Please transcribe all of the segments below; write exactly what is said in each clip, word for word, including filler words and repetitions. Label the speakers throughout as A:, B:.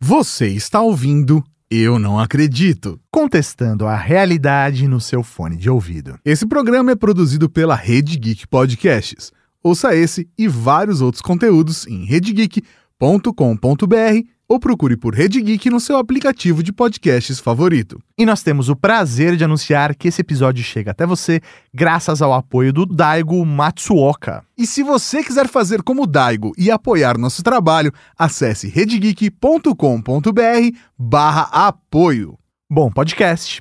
A: Você está ouvindo Eu Não Acredito,
B: contestando a realidade no seu fone de ouvido.
A: Esse programa é produzido pela Rede Geek Podcasts. Ouça esse e vários outros conteúdos em rede geek ponto com ponto b r ou procure por Rede Geek no seu aplicativo de podcasts favorito.
B: E nós temos o prazer de anunciar que esse episódio chega até você graças ao apoio do Daigo Matsuoka.
A: E se você quiser fazer como o Daigo e apoiar nosso trabalho, acesse rede geek ponto com ponto b r barra apoio.
B: Bom podcast!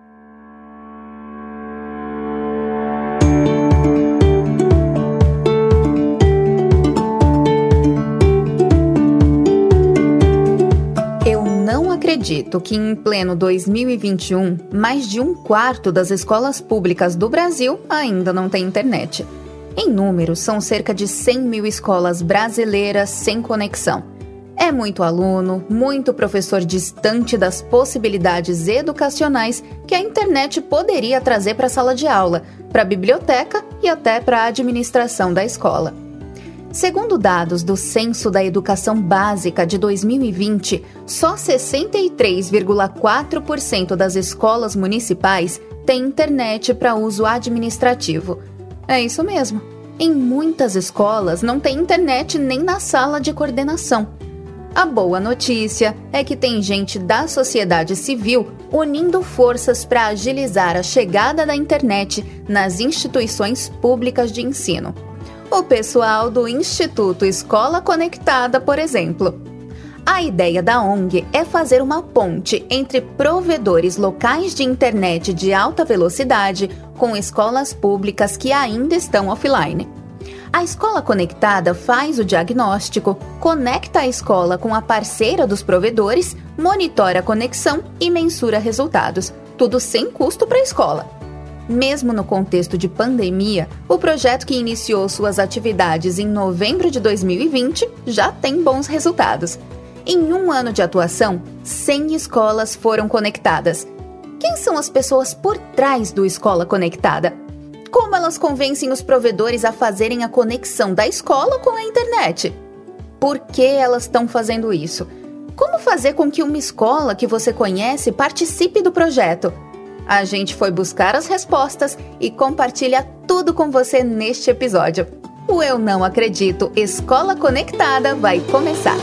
C: Não acredito que em pleno dois mil e vinte e um, mais de um quarto das escolas públicas do Brasil ainda não tem internet. Em números, são cerca de cem mil escolas brasileiras sem conexão. É muito aluno, muito professor distante das possibilidades educacionais que a internet poderia trazer para a sala de aula, para a biblioteca e até para a administração da escola. Segundo dados do Censo da Educação Básica de dois mil e vinte, só sessenta e três vírgula quatro por cento das escolas municipais têm internet para uso administrativo. É isso mesmo. Em muitas escolas não tem internet nem na sala de coordenação. A boa notícia é que tem gente da sociedade civil unindo forças para agilizar a chegada da internet nas instituições públicas de ensino. O pessoal do Instituto Escola Conectada, por exemplo. A ideia da O N G é fazer uma ponte entre provedores locais de internet de alta velocidade com escolas públicas que ainda estão offline. A Escola Conectada faz o diagnóstico, conecta a escola com a parceira dos provedores, monitora a conexão e mensura resultados, tudo sem custo para a escola. Mesmo no contexto de pandemia, o projeto que iniciou suas atividades em novembro de dois mil e vinte já tem bons resultados. Em um ano de atuação, cem escolas foram conectadas. Quem são as pessoas por trás do Escola Conectada? Como elas convencem os provedores a fazerem a conexão da escola com a internet? Por que elas estão fazendo isso? Como fazer com que uma escola que você conhece participe do projeto? A gente foi buscar as respostas e compartilha tudo com você neste episódio. O Eu Não Acredito Escola Conectada vai começar.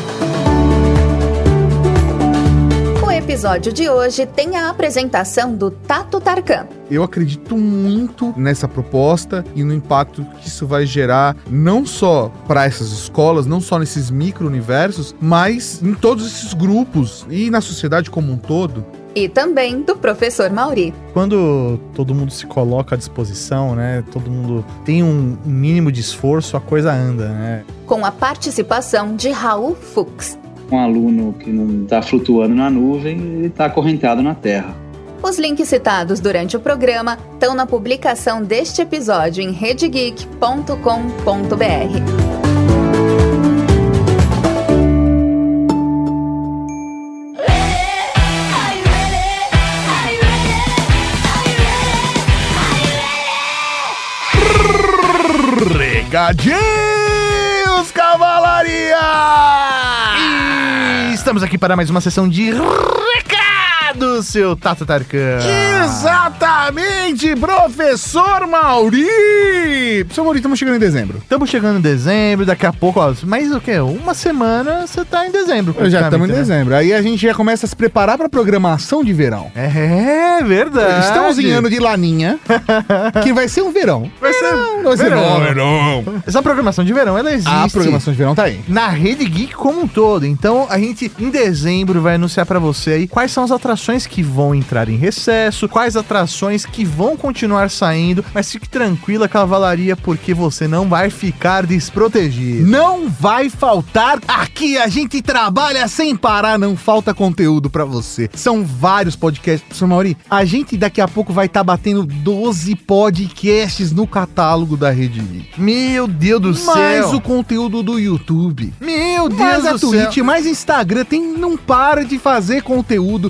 C: O episódio de hoje tem a apresentação do Tato Tarkan.
A: Eu acredito muito nessa proposta e no impacto que isso vai gerar não só para essas escolas, não só nesses micro-universos, mas em todos esses grupos e na sociedade como um todo.
C: E também do professor Mauri.
B: Quando todo mundo se coloca à disposição, né, todo mundo tem um mínimo de esforço, a coisa anda, né?
C: Com a participação de Raul Fux.
D: Um aluno que não está flutuando na nuvem, ele está acorrentado na terra.
C: Os links citados durante o programa estão na publicação deste episódio em rede geek ponto com ponto b r.
B: Recadinhos, cavalaria! E estamos aqui para mais uma sessão de recados, seu Tato Tarkan.
A: Exatamente, professor Mauri! Professor Mauri, estamos chegando em dezembro.
B: Estamos chegando em dezembro, daqui a pouco, ó, mas o quê? Uma semana você tá em dezembro.
A: Já estamos em
B: né?
A: dezembro. Aí a gente já começa a se preparar para a programação de verão.
B: É verdade.
A: Estamos em ano de laninha, que vai ser um verão.
B: Vai ser
A: Não, vai ser
B: verão.
A: bom, verão.
B: Essa programação de verão, ela existe.
A: A programação de verão tá aí.
B: Na Rede Geek como um todo. Então, a gente, em dezembro, vai anunciar pra você aí quais são as atrações que vão entrar em recesso, quais atrações que vão continuar saindo, mas fique tranquila, cavalaria, porque você não vai ficar desprotegido.
A: Não vai faltar. Aqui a gente trabalha sem parar, não falta conteúdo pra você. São vários podcasts. Professor Mauri, a gente daqui a pouco vai estar tá batendo doze podcasts no catálogo da Rede Geek.
B: Meu Deus do céu.
A: Mais o conteúdo do YouTube.
B: Meu Deus
A: mais
B: do
A: a Twitch,
B: céu.
A: mais Instagram, tem, não para de fazer conteúdo. Então,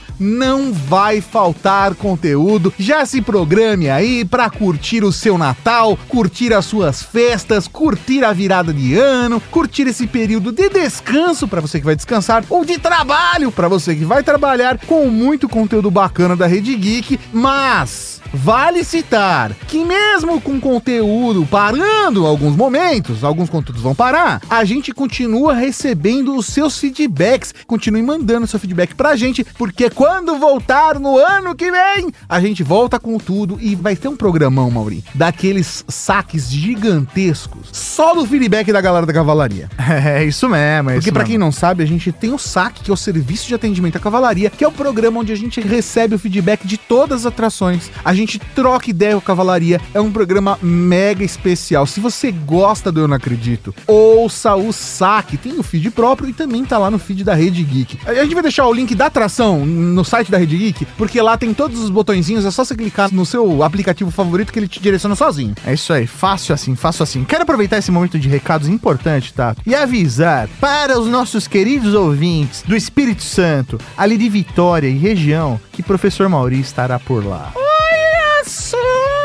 A: não vai faltar conteúdo. Já se programe aí pra curtir o seu Natal, curtir as suas festas, curtir a virada de ano, curtir esse período de descanso pra você que vai descansar ou de trabalho pra você que vai trabalhar, com muito conteúdo bacana da Rede Geek. Mas vale citar que mesmo com conteúdo parando alguns momentos, alguns conteúdos vão parar, a gente continua recebendo os seus feedbacks. Continue mandando seu feedback pra gente, porque quando voltar no ano que vem, a gente volta com tudo e vai ter um programão, Mauri, daqueles saques gigantescos, só do feedback da galera da Cavalaria.
B: É isso mesmo, é
A: Porque
B: isso
A: pra
B: mesmo.
A: quem não sabe, a gente tem o S A C, que é o Serviço de Atendimento à Cavalaria, que é o programa onde a gente recebe o feedback de todas as atrações. A gente troca ideia com a Cavalaria. É um programa mega especial. Se você gosta do Eu Não Acredito, ouça o S A C. Tem o feed próprio e também tá lá no feed da Rede Geek. A gente vai deixar o link da atração no site da Rede Geek, porque lá tem todos os botõezinhos. É só você clicar no seu aplicativo favorito que ele te direciona sozinho.
B: É isso aí, fácil assim, fácil assim. Quero aproveitar esse momento de recados importante, tá? E avisar para os nossos queridos ouvintes do Espírito Santo, ali de Vitória e região, que professor Mauri estará por lá.
A: Olha só,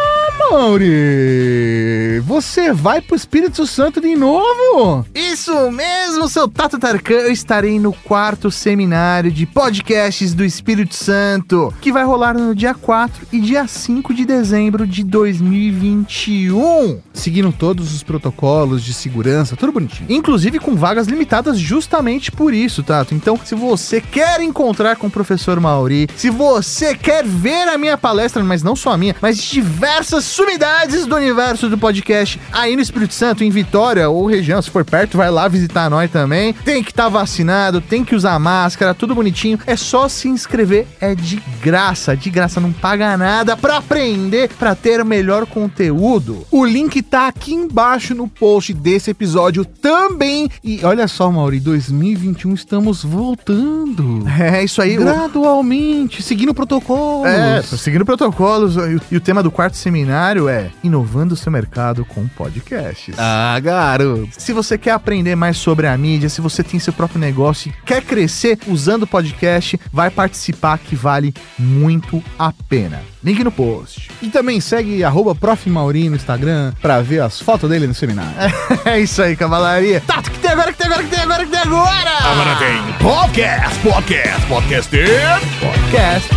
A: Mauri! Você vai pro Espírito Santo de novo?
B: Isso mesmo, seu Tato Tarkan, eu estarei no quarto seminário de podcasts do Espírito Santo, que vai rolar no dia quatro e dia cinco de dezembro de dois mil e vinte e um.
A: Seguindo todos os protocolos de segurança, tudo bonitinho.
B: Inclusive com vagas limitadas justamente por isso, Tato. Então, se você quer encontrar com o professor Mauri, se você quer ver a minha palestra, mas não só a minha, mas diversas sumidades do universo do podcast aí no Espírito Santo, em Vitória ou região, se for perto, vai lá visitar nós também. Tem que estar tá vacinado, tem que usar máscara, tudo bonitinho. É só se inscrever, é de graça, de graça, não paga nada pra aprender, pra ter o melhor conteúdo.
A: O link tá aqui embaixo no post desse episódio também. E olha só, Mauri, dois mil e vinte e um estamos voltando.
B: É isso aí.
A: Gradualmente, seguindo protocolos.
B: É, seguindo protocolos. E o, e o tema do quarto seminário é inovando o seu mercado com podcasts.
A: Ah, garoto.
B: Se você quer aprender mais sobre a mídia, se você tem seu próprio negócio e quer crescer usando podcast, vai participar, que vale muito a pena. Link no post.
A: E também segue arroba Prof Mauri no Instagram pra ver as fotos dele no seminário.
B: É, é isso aí, cavalaria. Tato, que tem agora, que tem agora, que tem agora, que tem agora?
A: Agora tem podcast, podcast, podcast,
B: podcast.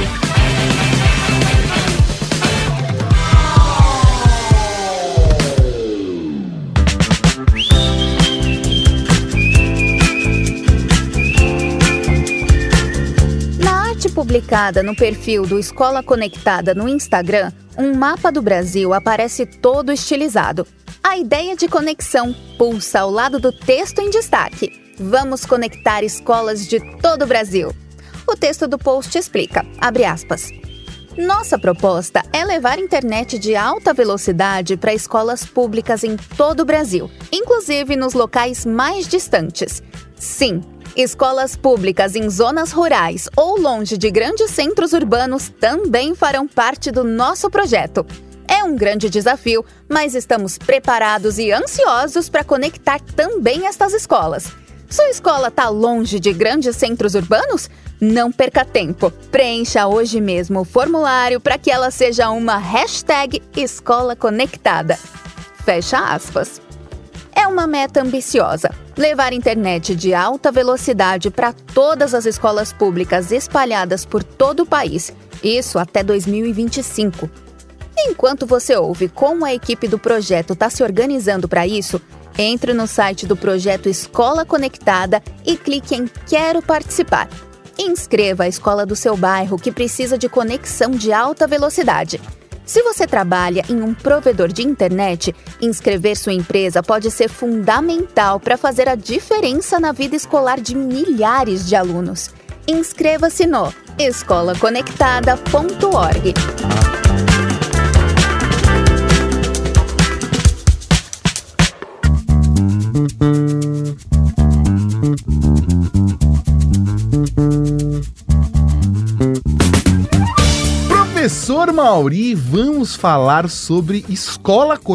C: Publicada no perfil do Escola Conectada no Instagram, um mapa do Brasil aparece todo estilizado. A ideia de conexão pulsa ao lado do texto em destaque. Vamos conectar escolas de todo o Brasil. O texto do post explica, abre aspas, nossa proposta é levar internet de alta velocidade para escolas públicas em todo o Brasil, inclusive nos locais mais distantes. Sim, escolas públicas em zonas rurais ou longe de grandes centros urbanos também farão parte do nosso projeto. É um grande desafio, mas estamos preparados e ansiosos para conectar também estas escolas. Sua escola está longe de grandes centros urbanos? Não perca tempo. Preencha hoje mesmo o formulário para que ela seja uma hashtag Escola Conectada. Fecha aspas. É uma meta ambiciosa, levar internet de alta velocidade para todas as escolas públicas espalhadas por todo o país, isso até dois mil e vinte e cinco. Enquanto você ouve como a equipe do projeto está se organizando para isso, entre no site do projeto Escola Conectada e clique em Quero Participar. Inscreva a escola do seu bairro que precisa de conexão de alta velocidade. Se você trabalha em um provedor de internet, inscrever sua empresa pode ser fundamental para fazer a diferença na vida escolar de milhares de alunos. Inscreva-se no escola conectada ponto org.
A: Professor Mauri, vamos falar sobre escola conectada.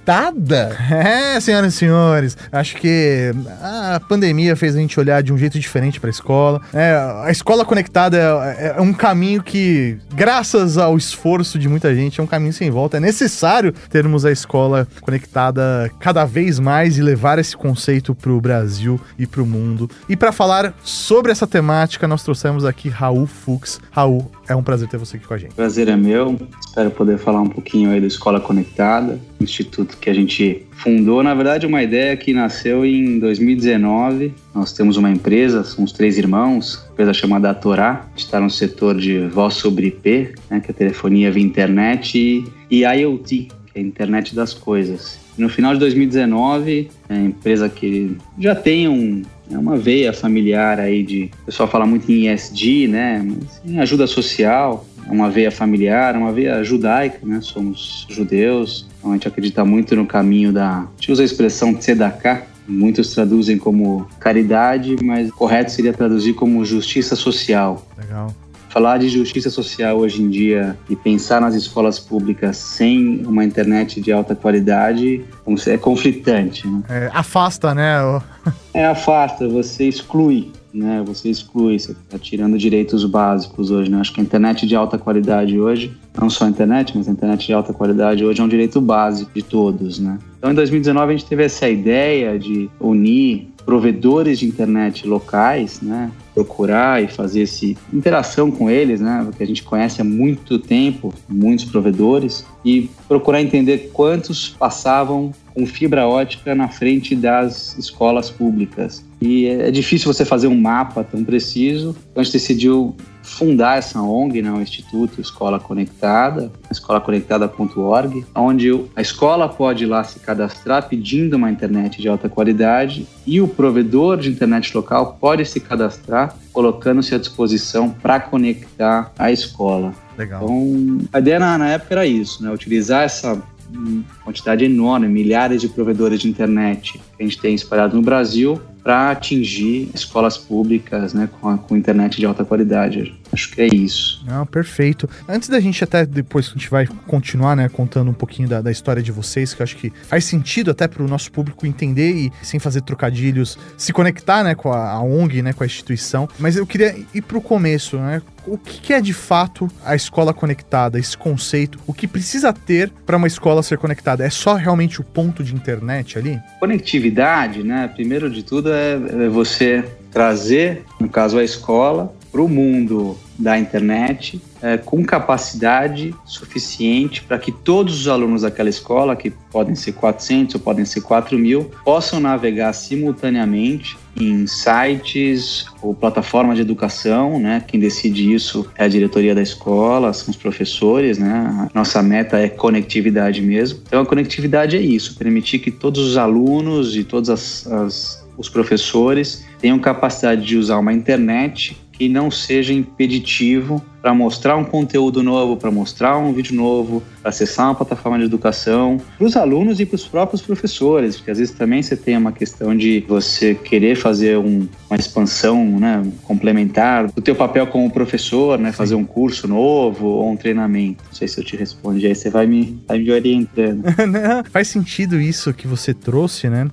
A: conectada?
B: É, senhoras e senhores, acho que a pandemia fez a gente olhar de um jeito diferente para a escola. É, a escola conectada é, é um caminho que, graças ao esforço de muita gente, é um caminho sem volta. É necessário termos a escola conectada cada vez mais e levar esse conceito para o Brasil e para o mundo. E para falar sobre essa temática, nós trouxemos aqui Raul Fux. Raul, é um prazer ter você aqui com a gente.
D: Prazer é meu. Espero poder falar um pouquinho aí da Escola Conectada, instituto que a gente fundou. Na verdade, uma ideia que nasceu em dois mil e dezenove. Nós temos uma empresa, somos três irmãos, uma empresa chamada Atorá. A gente está no setor de voz sobre I P, né, que é telefonia via internet, e, e I O T, que é a internet das coisas. No final de dois mil e dezenove, é uma empresa que já tem um, é uma veia familiar aí de... O pessoal fala muito em E S G, né? Mas em ajuda social, é uma veia familiar, uma veia judaica, né? Somos judeus, então a gente acredita muito no caminho da... A gente usa a expressão tzedakah, muitos traduzem como caridade, mas o correto seria traduzir como justiça social.
B: Legal.
D: Falar de justiça social hoje em dia e pensar nas escolas públicas sem uma internet de alta qualidade é conflitante, né?
B: É, afasta, né?
D: É, afasta, você exclui, né? Você exclui, você está tirando direitos básicos hoje, né? Acho que a internet de alta qualidade hoje, não só a internet, mas a internet de alta qualidade hoje é um direito básico de todos, né? Então, em dois mil e dezenove, a gente teve essa ideia de unir provedores de internet locais, né? Procurar e fazer essa interação com eles, né? Porque a gente conhece há muito tempo, muitos provedores, e procurar entender quantos passavam com fibra ótica na frente das escolas públicas. E é difícil você fazer um mapa tão preciso, então a gente decidiu fundar essa O N G, né, o Instituto Escola Conectada, escola conectada ponto org, onde a escola pode ir lá se cadastrar pedindo uma internet de alta qualidade e o provedor de internet local pode se cadastrar colocando-se à disposição para conectar a escola.
B: Legal.
D: Então, a ideia na, na época era isso, né, utilizar essa quantidade enorme, milhares de provedores de internet que a gente tem espalhado no Brasil para atingir escolas públicas, né, com, a, com internet de alta qualidade. Acho que é isso.
B: Não, perfeito. Antes da gente até, depois que a gente vai continuar, né, contando um pouquinho da, da história de vocês, que eu acho que faz sentido até para o nosso público entender e, sem fazer trocadilhos, se conectar, né, com a, a O N G, né, com a instituição. Mas eu queria ir para o começo, né? O que é de fato a escola conectada, esse conceito? O que precisa ter para uma escola ser conectada? É só realmente o ponto de internet ali?
D: Conectividade, né? Primeiro de tudo é, é você trazer, no caso a escola, para o mundo da internet é, com capacidade suficiente para que todos os alunos daquela escola, que podem ser quatrocentos ou podem ser quatro mil, possam navegar simultaneamente em sites ou plataformas de educação, né? Quem decide isso é a diretoria da escola, são os professores, né? A nossa meta é conectividade mesmo. Então a conectividade é isso, permitir que todos os alunos e todos as, as, os professores tenham capacidade de usar uma internet que não seja impeditivo para mostrar um conteúdo novo, para mostrar um vídeo novo, para acessar uma plataforma de educação, para os alunos e para os próprios professores, porque às vezes também você tem uma questão de você querer fazer um, uma expansão, né, complementar do teu papel como professor, né, fazer um curso novo ou um treinamento. Não sei se eu te respondi, aí você vai me, vai me orientando.
B: Não, faz sentido isso que você trouxe, né,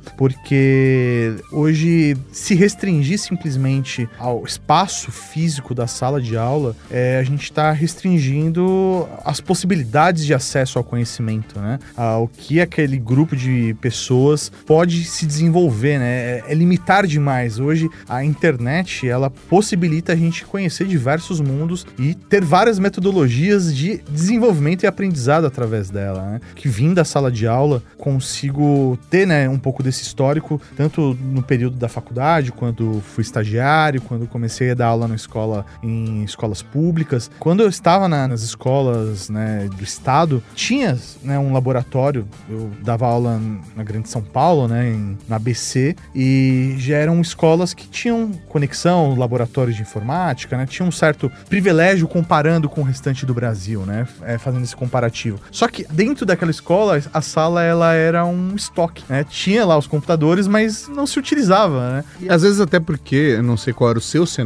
B: porque hoje se restringir simplesmente ao espaço físico da sala de aula, é, a gente está restringindo as possibilidades de acesso ao conhecimento, né? Ao que aquele grupo de pessoas pode se desenvolver, né? É, é limitar demais. Hoje, a internet, ela possibilita a gente conhecer diversos mundos e ter várias metodologias de desenvolvimento e aprendizado através dela, né? Que vim da sala de aula, consigo ter, né, um pouco desse histórico, tanto no período da faculdade, quando fui estagiário, quando comecei a dar aula na escola, em escolas públicas. Quando eu estava na, nas escolas, né, do estado, tinha, né, um laboratório. Eu dava aula na Grande São Paulo, né, em, na A B C, e já eram escolas que tinham conexão, laboratórios de informática, né, tinha um certo privilégio comparando com o restante do Brasil, né, é, fazendo esse comparativo. Só que dentro daquela escola, a sala ela era um estoque, né, tinha lá os computadores, mas não se utilizava, né.
A: E às vezes até porque, eu não sei qual era o seu cenário,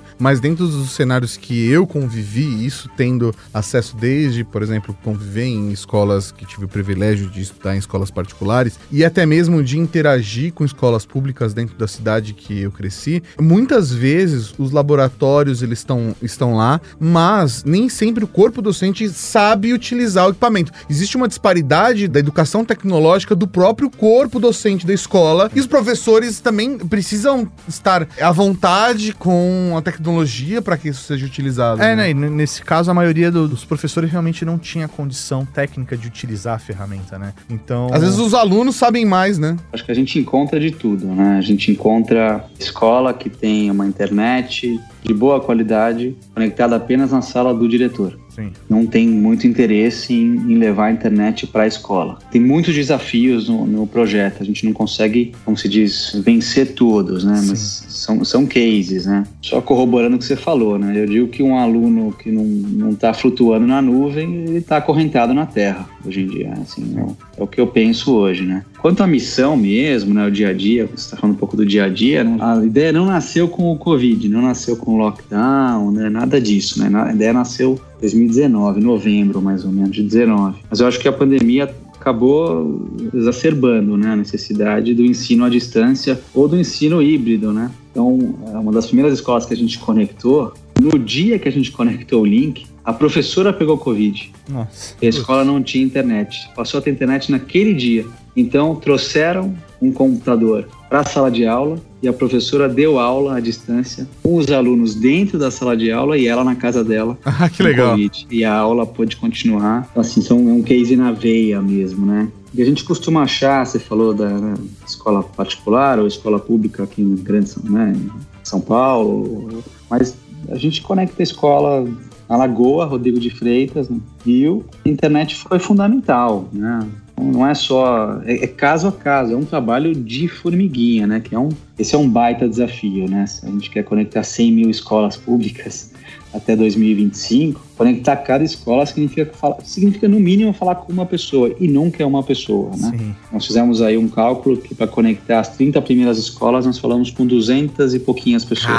A: mas dentro dos cenários que eu convivi, isso tendo acesso desde, por exemplo, conviver em escolas que tive o privilégio de estudar em escolas particulares e até mesmo de interagir com escolas públicas dentro da cidade que eu cresci, muitas vezes os laboratórios eles estão, estão lá, mas nem sempre o corpo docente sabe utilizar o equipamento. Existe uma disparidade da educação tecnológica do próprio corpo docente da escola e os professores também precisam estar à vontade com a tecnologia para que isso seja utilizado.
B: É,
A: né?
B: né? Nesse caso, a maioria do, dos professores realmente não tinha condição técnica de utilizar a ferramenta, né? Então...
A: Às vezes os alunos sabem mais, né?
D: Acho que a gente encontra de tudo, né? A gente encontra escola que tem uma internet de boa qualidade conectada apenas na sala do diretor.
B: Sim.
D: Não tem muito interesse em, em levar a internet para a escola. Tem muitos desafios no, no projeto. A gente não consegue, como se diz, vencer todos, né? Sim. Mas são, são cases, né? Só corroborando o que você falou, né? Eu digo que um aluno que não está flutuando na nuvem, ele está acorrentado na terra hoje em dia. Assim, é, é o que eu penso hoje, né? Quanto à missão mesmo, né? O dia a dia, você está falando um pouco do dia a dia, né? A ideia não nasceu com o Covid, não nasceu com o lockdown, né? Nada disso, né? A ideia nasceu em dois mil e dezenove, novembro mais ou menos de dezenove. Mas eu acho que a pandemia acabou exacerbando, né, a necessidade do ensino à distância ou do ensino híbrido, né? Então, uma das primeiras escolas que a gente conectou, no dia que a gente conectou o link, a professora pegou Covid.
B: Nossa.
D: E a escola não tinha internet. Passou a ter internet naquele dia. Então, trouxeram um computador para a sala de aula e a professora deu aula à distância com os alunos dentro da sala de aula e ela na casa dela.
A: Ah, que legal.
D: COVID, e a aula pôde continuar. Assim, são um case na veia mesmo, né? E a gente costuma achar, você falou da né, escola particular ou escola pública aqui em Grande São, né, em São Paulo, mas a gente conecta a escola na Lagoa, Rodrigo de Freitas, no Rio. A internet foi fundamental, né? Não é só... É, é caso a caso, é um trabalho de formiguinha, né? Que é um, esse é um baita desafio, né? Se a gente quer conectar cem mil escolas públicas até dois mil e vinte e cinco, conectar cada escola significa, falar, significa no mínimo falar com uma pessoa, e nunca é uma pessoa, né? Sim. Nós fizemos aí um cálculo que para conectar as trinta primeiras escolas, nós falamos com duzentas e pouquinhas pessoas.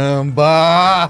A: Caramba!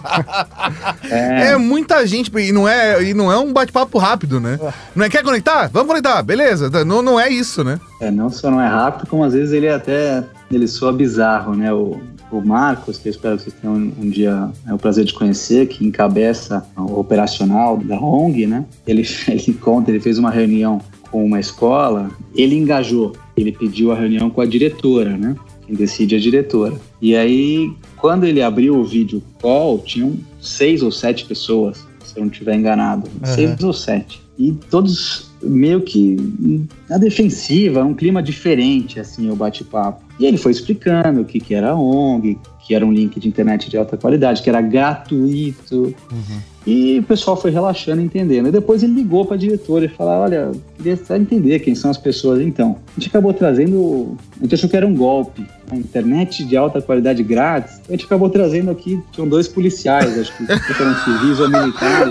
A: é. é muita gente, e não é, e não é um bate-papo rápido, né? Não é, quer conectar? Vamos conectar, beleza. Não, não é isso, né?
D: É, não só não é rápido, como às vezes ele até, ele soa bizarro, né? O, o Marcos, que eu espero que vocês tenham um, um dia é o prazer de conhecer, que encabeça o operacional da O N G, né? Ele, ele conta, ele fez uma reunião com uma escola, ele engajou, ele pediu a reunião com a diretora, né? Quem decide é a diretora. E aí, quando ele abriu o vídeo call, tinham seis ou sete pessoas, se eu não estiver enganado. Uhum. Seis ou sete. E todos meio que na defensiva, um clima diferente, assim, o bate-papo. E ele foi explicando o que, que era a O N G, que era um link de internet de alta qualidade, que era gratuito. Uhum. E o pessoal foi relaxando, entendendo. E depois ele ligou para a diretora e falou, olha, queria só entender quem são as pessoas então. A gente acabou trazendo, a gente achou que era um golpe. A internet de alta qualidade grátis, a gente acabou trazendo aqui, tinham dois policiais, acho que eram civis ou militares,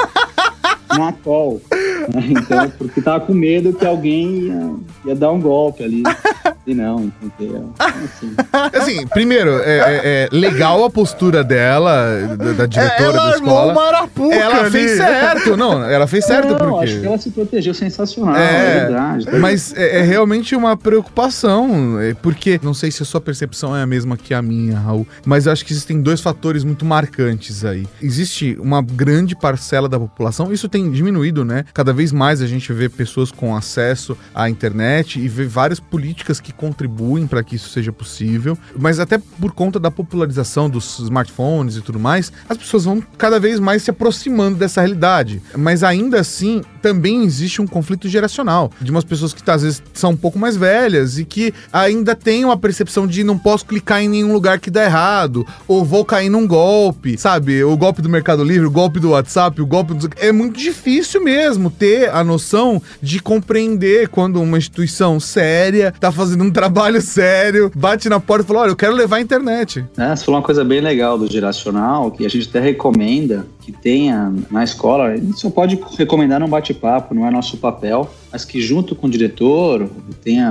D: na call. Então, porque tava com medo que alguém ia, ia dar um golpe ali. E não, entendeu? Assim,
A: assim primeiro, é, é, é legal a postura dela, da, da diretora ela da escola.
B: Uma arapuca
A: ela
B: ali.
A: fez certo, não, ela fez certo
D: não,
A: porque...
D: acho que ela se protegeu sensacional,
A: é,
D: é verdade.
A: Mas é, é realmente uma preocupação, é, porque, não sei se a sua percepção é a mesma que a minha, Raul, mas eu acho que existem dois fatores muito marcantes aí. Existe uma grande parcela da população, isso tem diminuído, né? Cada vez mais a gente vê pessoas com acesso à internet e vê várias políticas que contribuem para que isso seja possível, mas até por conta da popularização dos smartphones e tudo mais, as pessoas vão cada vez mais se aproximando dessa realidade. Mas ainda assim, também existe um conflito geracional, de umas pessoas que às vezes são um pouco mais velhas e que ainda têm uma percepção de não posso clicar em nenhum lugar que dá errado, ou vou cair num golpe, sabe? O golpe do Mercado Livre, o golpe do WhatsApp, o golpe do... É muito difícil mesmo ter a noção de compreender quando uma instituição séria tá fazendo um trabalho sério, bate na porta e fala, olha, eu quero levar a internet.
D: É, você falou uma coisa bem legal do geracional, que a gente até recomenda que tenha na escola, a gente só pode recomendar num bate-papo, não é nosso papel, mas que junto com o diretor tenha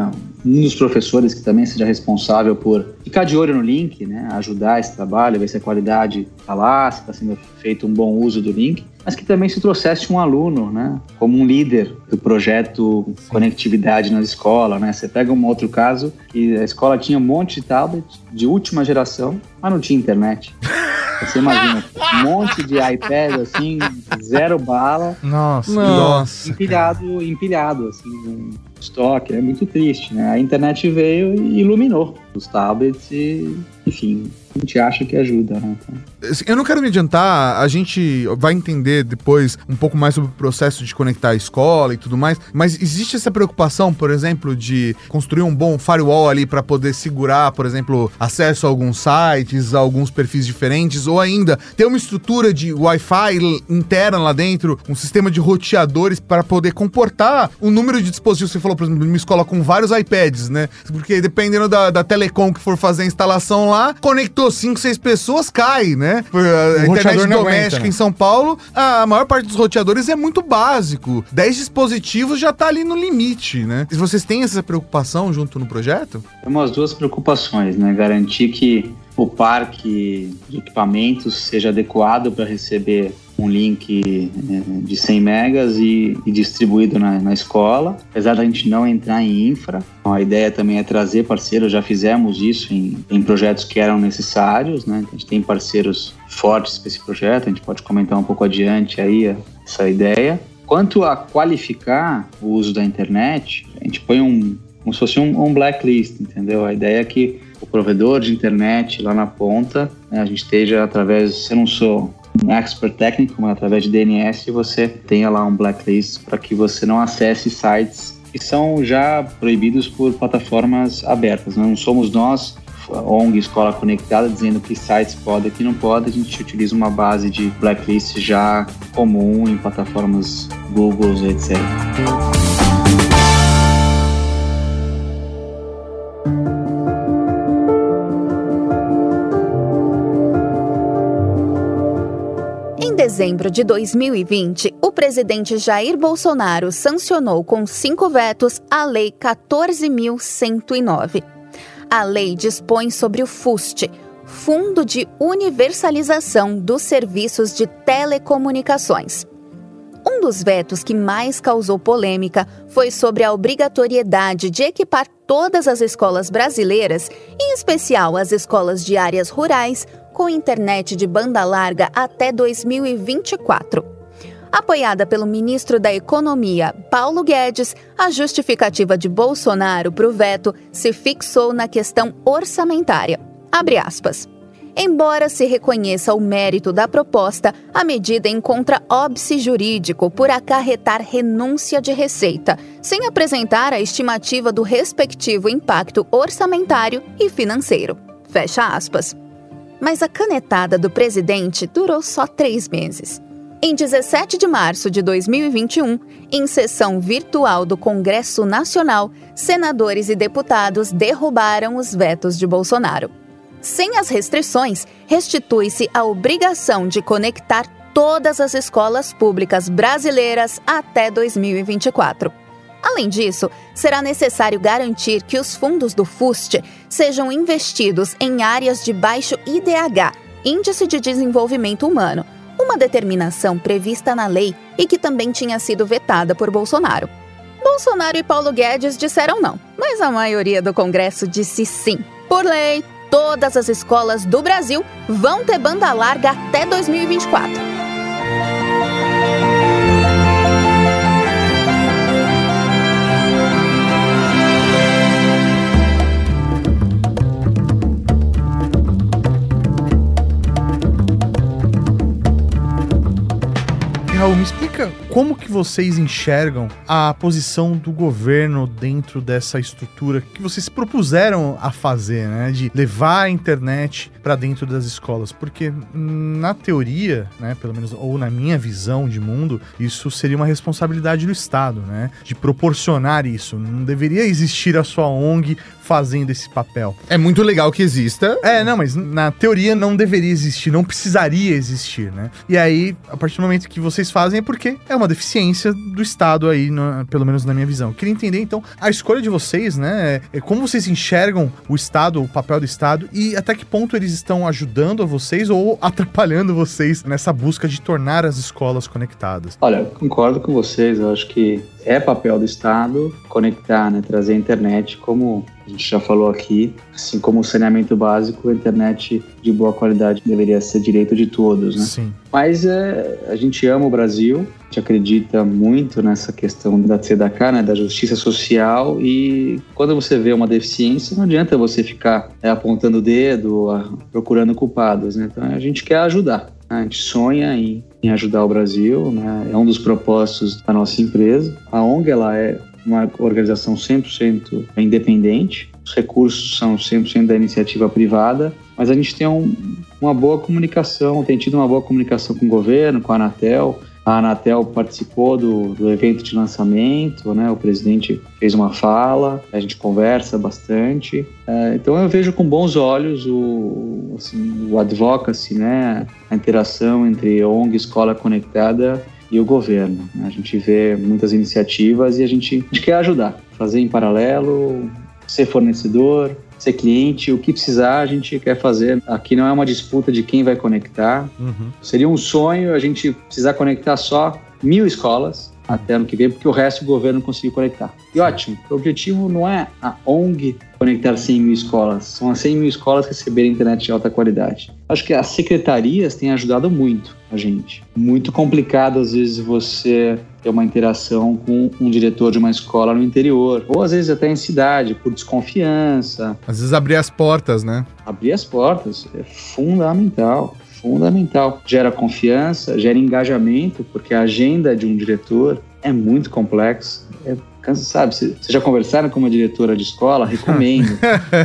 D: um dos professores que também seja responsável por ficar de olho no link, né, ajudar esse trabalho, ver se a qualidade está lá, se está sendo feito um bom uso do link, mas que também se trouxesse um aluno, né, como um líder do projeto Sim. Conectividade na escola, né? Você pega um outro caso que a escola tinha um monte de tablet de última geração, mas não tinha internet. Você imagina, um monte de iPad, assim, zero bala.
B: Nossa,
A: nossa.
D: Empilhado, empilhado, assim, um estoque. É muito triste, né? A internet veio e iluminou os tablets e, enfim, a gente acha que ajuda, né?
A: Eu não quero me adiantar, a gente vai entender depois um pouco mais sobre o processo de conectar a escola e tudo mais, mas existe essa preocupação, por exemplo, de construir um bom firewall ali para poder segurar, por exemplo, acesso a alguns sites, a alguns perfis diferentes, ou ainda ter uma estrutura de Wi-Fi interna lá dentro, um sistema de roteadores para poder comportar o número de dispositivos. Você falou, por exemplo, numa escola com vários iPads, né? Porque dependendo da, da telecom que for fazer a instalação lá, conectou cinco, seis pessoas, cai, né? A internet doméstica aguenta, né? Em São Paulo, a maior parte dos roteadores é muito básico. dez dispositivos já tá ali no limite, né? E vocês têm essa preocupação junto no projeto?
D: Temos duas preocupações, né? Garantir que o parque de equipamentos seja adequado para receber um link de cem megas e, e distribuído na, na escola, apesar da gente não entrar em infra. A ideia também é trazer parceiros, já fizemos isso em, em projetos que eram necessários, né? A gente tem parceiros fortes para esse projeto, a gente pode comentar um pouco adiante aí essa ideia. Quanto a qualificar o uso da internet, a gente põe um, como se fosse um, um blacklist, entendeu? A ideia é que o provedor de internet lá na ponta, né, a gente esteja através, eu não sou um expert técnico, mas através de D N S você tenha lá um blacklist para que você não acesse sites que são já proibidos por plataformas abertas. Não somos nós, O N G Escola Conectada, dizendo que sites podem e que não podem. A gente utiliza uma base de blacklist já comum em plataformas Google, etcétera.
C: Em dezembro de dois mil e vinte, o presidente Jair Bolsonaro sancionou com cinco vetos a Lei quatorze mil cento e nove. A lei dispõe sobre o FUST, Fundo de Universalização dos Serviços de Telecomunicações. Um dos vetos que mais causou polêmica foi sobre a obrigatoriedade de equipar todas as escolas brasileiras, em especial as escolas de áreas rurais, com internet de banda larga até dois mil e vinte e quatro. Apoiada pelo ministro da Economia, Paulo Guedes, a justificativa de Bolsonaro para o veto se fixou na questão orçamentária. Abre aspas. Embora se reconheça o mérito da proposta, a medida encontra óbice jurídico por acarretar renúncia de receita, sem apresentar a estimativa do respectivo impacto orçamentário e financeiro. Fecha aspas. Mas a canetada do presidente durou só três meses. Em dezessete de março de dois mil e vinte e um, em sessão virtual do Congresso Nacional, senadores e deputados derrubaram os vetos de Bolsonaro. Sem as restrições, restitui-se a obrigação de conectar todas as escolas públicas brasileiras até dois mil e vinte e quatro. Além disso, será necessário garantir que os fundos do FUST sejam investidos em áreas de baixo I D H, Índice de Desenvolvimento Humano, uma determinação prevista na lei e que também tinha sido vetada por Bolsonaro. Bolsonaro e Paulo Guedes disseram não, mas a maioria do Congresso disse sim. Por lei, todas as escolas do Brasil vão ter banda larga até dois mil e vinte e quatro.
B: Raul, me explica como que vocês enxergam a posição do governo dentro dessa estrutura que vocês se propuseram a fazer, né? De levar a internet para dentro das escolas. Porque na teoria, né, pelo menos, ou na minha visão de mundo, isso seria uma responsabilidade do Estado, né? De proporcionar isso. Não deveria existir a sua O N G fazendo esse papel.
A: É muito legal que exista.
B: É, não, mas na teoria não deveria existir, não precisaria existir, né? E aí, a partir do momento que vocês fazem é porque é uma uma deficiência do Estado aí, no, pelo menos na minha visão. Queria entender, então, a escolha de vocês, né? É, como vocês enxergam o Estado, o papel do Estado, e até que ponto eles estão ajudando a vocês ou atrapalhando vocês nessa busca de tornar as escolas conectadas?
D: Olha, eu concordo com vocês. Eu acho que é papel do Estado conectar, né? Trazer a internet, como a gente já falou aqui, assim como o saneamento básico, a internet de boa qualidade deveria ser direito de todos, né?
B: Sim.
D: Mas é, a gente ama o Brasil, a gente acredita muito nessa questão da tzedakah, né, da justiça social, e quando você vê uma deficiência, não adianta você ficar é, apontando o dedo, a, procurando culpados, né? Então a gente quer ajudar, né? A gente sonha em, em ajudar o Brasil, né? É um dos propósitos da nossa empresa. A O N G ela é uma organização cem por cento independente, os recursos são cem por cento da iniciativa privada, mas a gente tem um, uma boa comunicação, tem tido uma boa comunicação com o governo, com a Anatel. A Anatel participou do, do evento de lançamento, né? O presidente fez uma fala, a gente conversa bastante. É, então eu vejo com bons olhos o, assim, o advocacy, né? A interação entre O N G, Escola Conectada, e o governo. A gente vê muitas iniciativas e a gente, a gente quer ajudar, fazer em paralelo, ser fornecedor, ser cliente, o que precisar a gente quer fazer. Aqui não é uma disputa de quem vai conectar. Uhum. Seria um sonho a gente precisar conectar só mil escolas até ano que vem, porque o resto o governo não conseguiu conectar. E ótimo, o objetivo não é a O N G conectar cem mil escolas, são as cem mil escolas receberem internet de alta qualidade. Acho que as secretarias têm ajudado muito a gente. Muito complicado, às vezes, você ter uma interação com um diretor de uma escola no interior, ou às vezes até em cidade, por desconfiança.
A: Às vezes abrir as portas, né?
D: Abrir as portas é fundamental. Fundamental. Gera confiança, gera engajamento, porque a agenda de um diretor é muito complexa. É, sabe, vocês já conversaram com uma diretora de escola? Recomendo.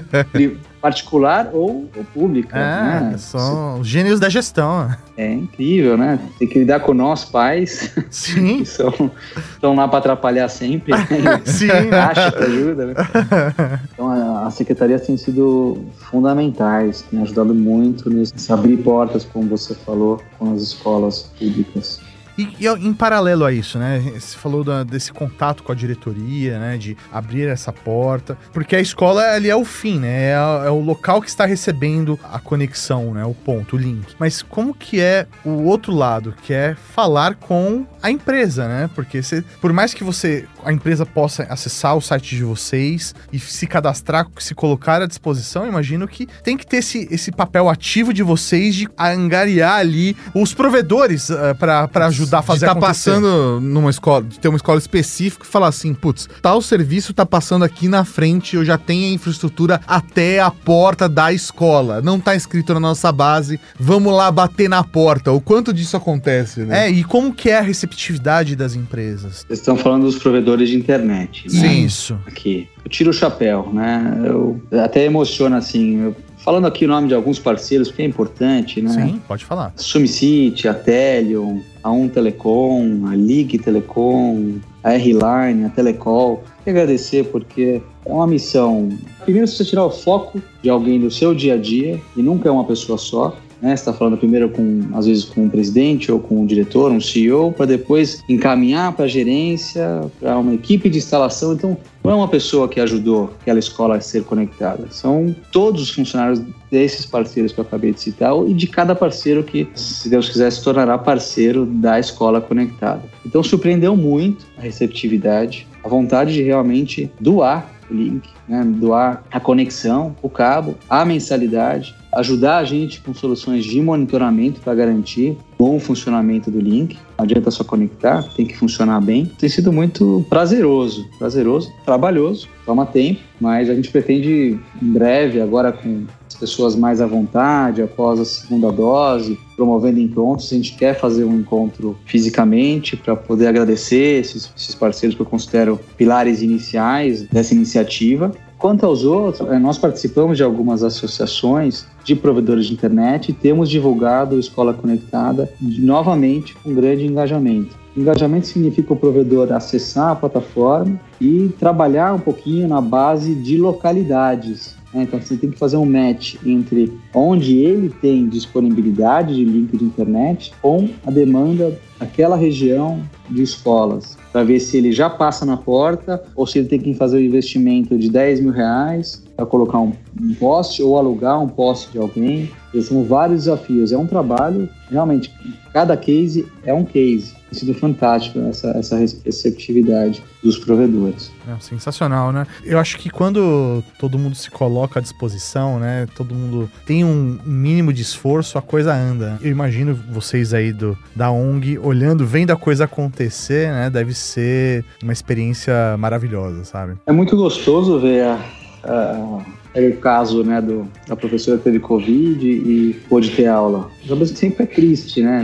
D: Particular ou, ou pública.
B: É, né? São os gênios da gestão.
D: É incrível, né? Tem que lidar com nós, pais.
B: Sim.
D: Que são, estão lá para atrapalhar sempre. Né?
B: Sim.
D: Acha que ajuda, né? Então, a, as secretarias têm sido fundamentais, têm ajudado muito nesse abrir portas, como você falou, com as escolas públicas.
B: E, e em paralelo a isso, né, você falou da, desse contato com a diretoria, né, de abrir essa porta, porque a escola ali é o fim, né, é, a, é o local que está recebendo a conexão, né, o ponto, o link. Mas como que é o outro lado, que é falar com a empresa, né, porque você, por mais que você, a empresa possa acessar o site de vocês e se cadastrar, se colocar à disposição, imagino que tem que ter esse, esse papel ativo de vocês de angariar ali os provedores uh, para ajudar a fazer
A: de tá
B: acontecer.
A: Passando numa escola, de ter uma escola específica e falar assim, putz, tal serviço tá passando aqui na frente, eu já tenho a infraestrutura até a porta da escola, não tá escrito na nossa base, vamos lá bater na porta. O quanto disso acontece, né?
B: É, e como que é a receptividade das empresas?
D: Vocês estão falando dos provedores de internet, né?
B: Sim, isso.
D: Aqui. Eu tiro o chapéu, né? Eu até emociono, assim, eu, falando aqui o nome de alguns parceiros, porque é importante, né?
B: Sim, pode falar.
D: SumCity, a Telion, a um Telecom, a Ligue Telecom, a R-Line, a Telecol. Quero agradecer porque é uma missão. Primeiro, se você tirar o foco de alguém do seu dia a dia, e nunca é uma pessoa só, né? Você está falando primeiro, com, às vezes, com um presidente ou com um diretor, um C E O, para depois encaminhar para a gerência, para uma equipe de instalação. Então, não é uma pessoa que ajudou aquela escola a ser conectada. São todos os funcionários desses parceiros que eu acabei de citar e de cada parceiro que, se Deus quiser, se tornará parceiro da escola conectada. Então, surpreendeu muito a receptividade, a vontade de realmente doar o link, né? Doar a conexão, o cabo, a mensalidade, ajudar a gente com soluções de monitoramento para garantir bom funcionamento do link. Não adianta só conectar, tem que funcionar bem. Tem sido muito prazeroso, prazeroso, trabalhoso, toma tempo, mas a gente pretende em breve, agora com as pessoas mais à vontade, após a segunda dose, promovendo encontros. A gente quer fazer um encontro fisicamente para poder agradecer esses, esses parceiros que eu considero pilares iniciais dessa iniciativa. Quanto aos outros, nós participamos de algumas associações de provedores de internet e temos divulgado Escola Conectada novamente com grande engajamento. Engajamento significa o provedor acessar a plataforma e trabalhar um pouquinho na base de localidades. Então você tem que fazer um match entre onde ele tem disponibilidade de link de internet com a demanda daquela região de escolas, para ver se ele já passa na porta ou se ele tem que fazer um investimento de dez mil reais para colocar um, um poste ou alugar um poste de alguém. Esses são vários desafios. É um trabalho, realmente, cada case é um case. Tem sido fantástico essa, essa receptividade dos provedores.
B: É, sensacional, né? Eu acho que quando todo mundo se coloca à disposição, né? Todo mundo tem um mínimo de esforço, a coisa anda. Eu imagino vocês aí do, da O N G olhando, vendo a coisa acontecer, né? Deve ser uma experiência maravilhosa, sabe?
D: É muito gostoso ver a... a... É o caso, né, do, da professora que teve Covid e pôde ter aula. Mas sempre é triste, né?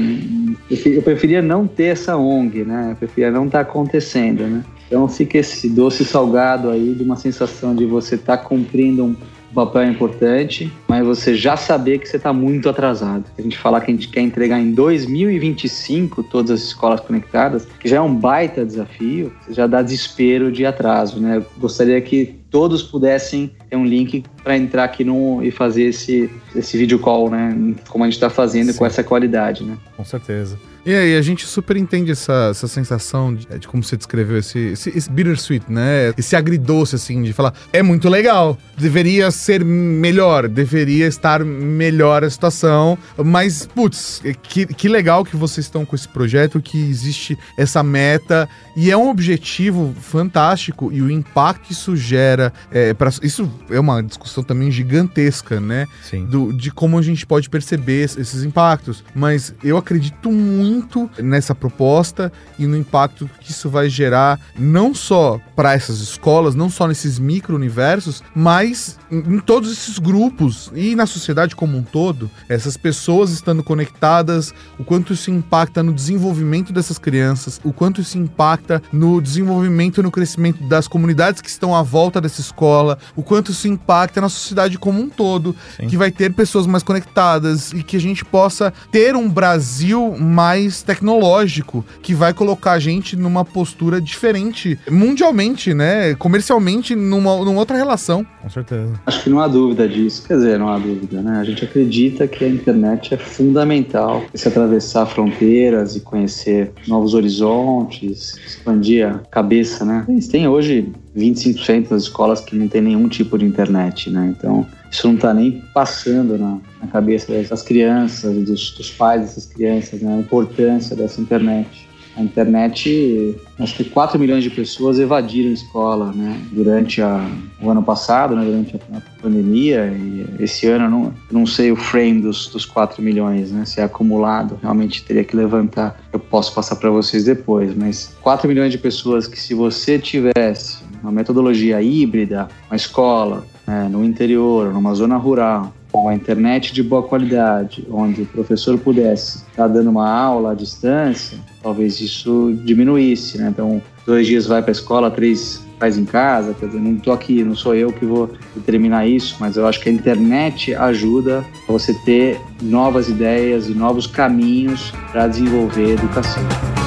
D: Eu preferia não ter essa O N G, né? Eu preferia não estar acontecendo, né? Então fica esse doce salgado aí de uma sensação de você estar cumprindo um papel importante, mas você já saber que você está muito atrasado. A gente falar que a gente quer entregar em dois mil e vinte e cinco todas as escolas conectadas, que já é um baita desafio, já dá desespero de atraso, né? Eu gostaria que todos pudessem ter um link para entrar aqui no, e fazer esse, esse video call, né? Como a gente está fazendo. Sim. Com essa qualidade, né?
B: Com certeza.
A: E aí, a gente super entende essa, essa sensação de, de como você descreveu, esse, esse, esse bittersweet, né? Esse agridoce, assim, de falar, é muito legal, deveria ser melhor, deveria estar melhor a situação, mas, putz, que, que legal que vocês estão com esse projeto, que existe essa meta, e é um objetivo fantástico, e o impacto que isso gera, é, pra, isso é uma discussão também gigantesca, né?
B: Sim.
A: Do, de como a gente pode perceber esses impactos, mas eu acredito muito muito nessa proposta e no impacto que isso vai gerar não só para essas escolas, não só nesses micro-universos, mas em todos esses grupos e na sociedade como um todo, essas pessoas estando conectadas, o quanto isso impacta no desenvolvimento dessas crianças, o quanto isso impacta no desenvolvimento e no crescimento das comunidades que estão à volta dessa escola, o quanto isso impacta na sociedade como um todo. Sim. Que vai ter pessoas mais conectadas e que a gente possa ter um Brasil mais tecnológico, que vai colocar a gente numa postura diferente mundialmente, né? Comercialmente, numa, numa outra relação.
B: Com certeza.
D: Acho que não há dúvida disso. Quer dizer, não há dúvida, né? A gente acredita que a internet é fundamental para se atravessar fronteiras e conhecer novos horizontes, expandir a cabeça, né? Tem hoje vinte e cinco por cento das escolas que não tem nenhum tipo de internet, né? Então, isso não está nem passando na, na cabeça das crianças, dos, dos pais dessas crianças, né? A importância dessa internet. A internet, acho que quatro milhões de pessoas evadiram a escola, né? Durante a, o ano passado, né? Durante a, a pandemia, e esse ano eu não, não sei o frame dos, dos quatro milhões, né? Se é acumulado, realmente teria que levantar. Eu posso passar para vocês depois, mas quatro milhões de pessoas que, se você tivesse uma metodologia híbrida, uma escola, né, no interior, numa zona rural, com a internet de boa qualidade, onde o professor pudesse estar dando uma aula à distância, talvez isso diminuísse, né? Então, dois dias vai para a escola, três faz em casa, quer dizer, não estou aqui, não sou eu que vou determinar isso, mas eu acho que a internet ajuda a você ter novas ideias e novos caminhos para desenvolver a educação.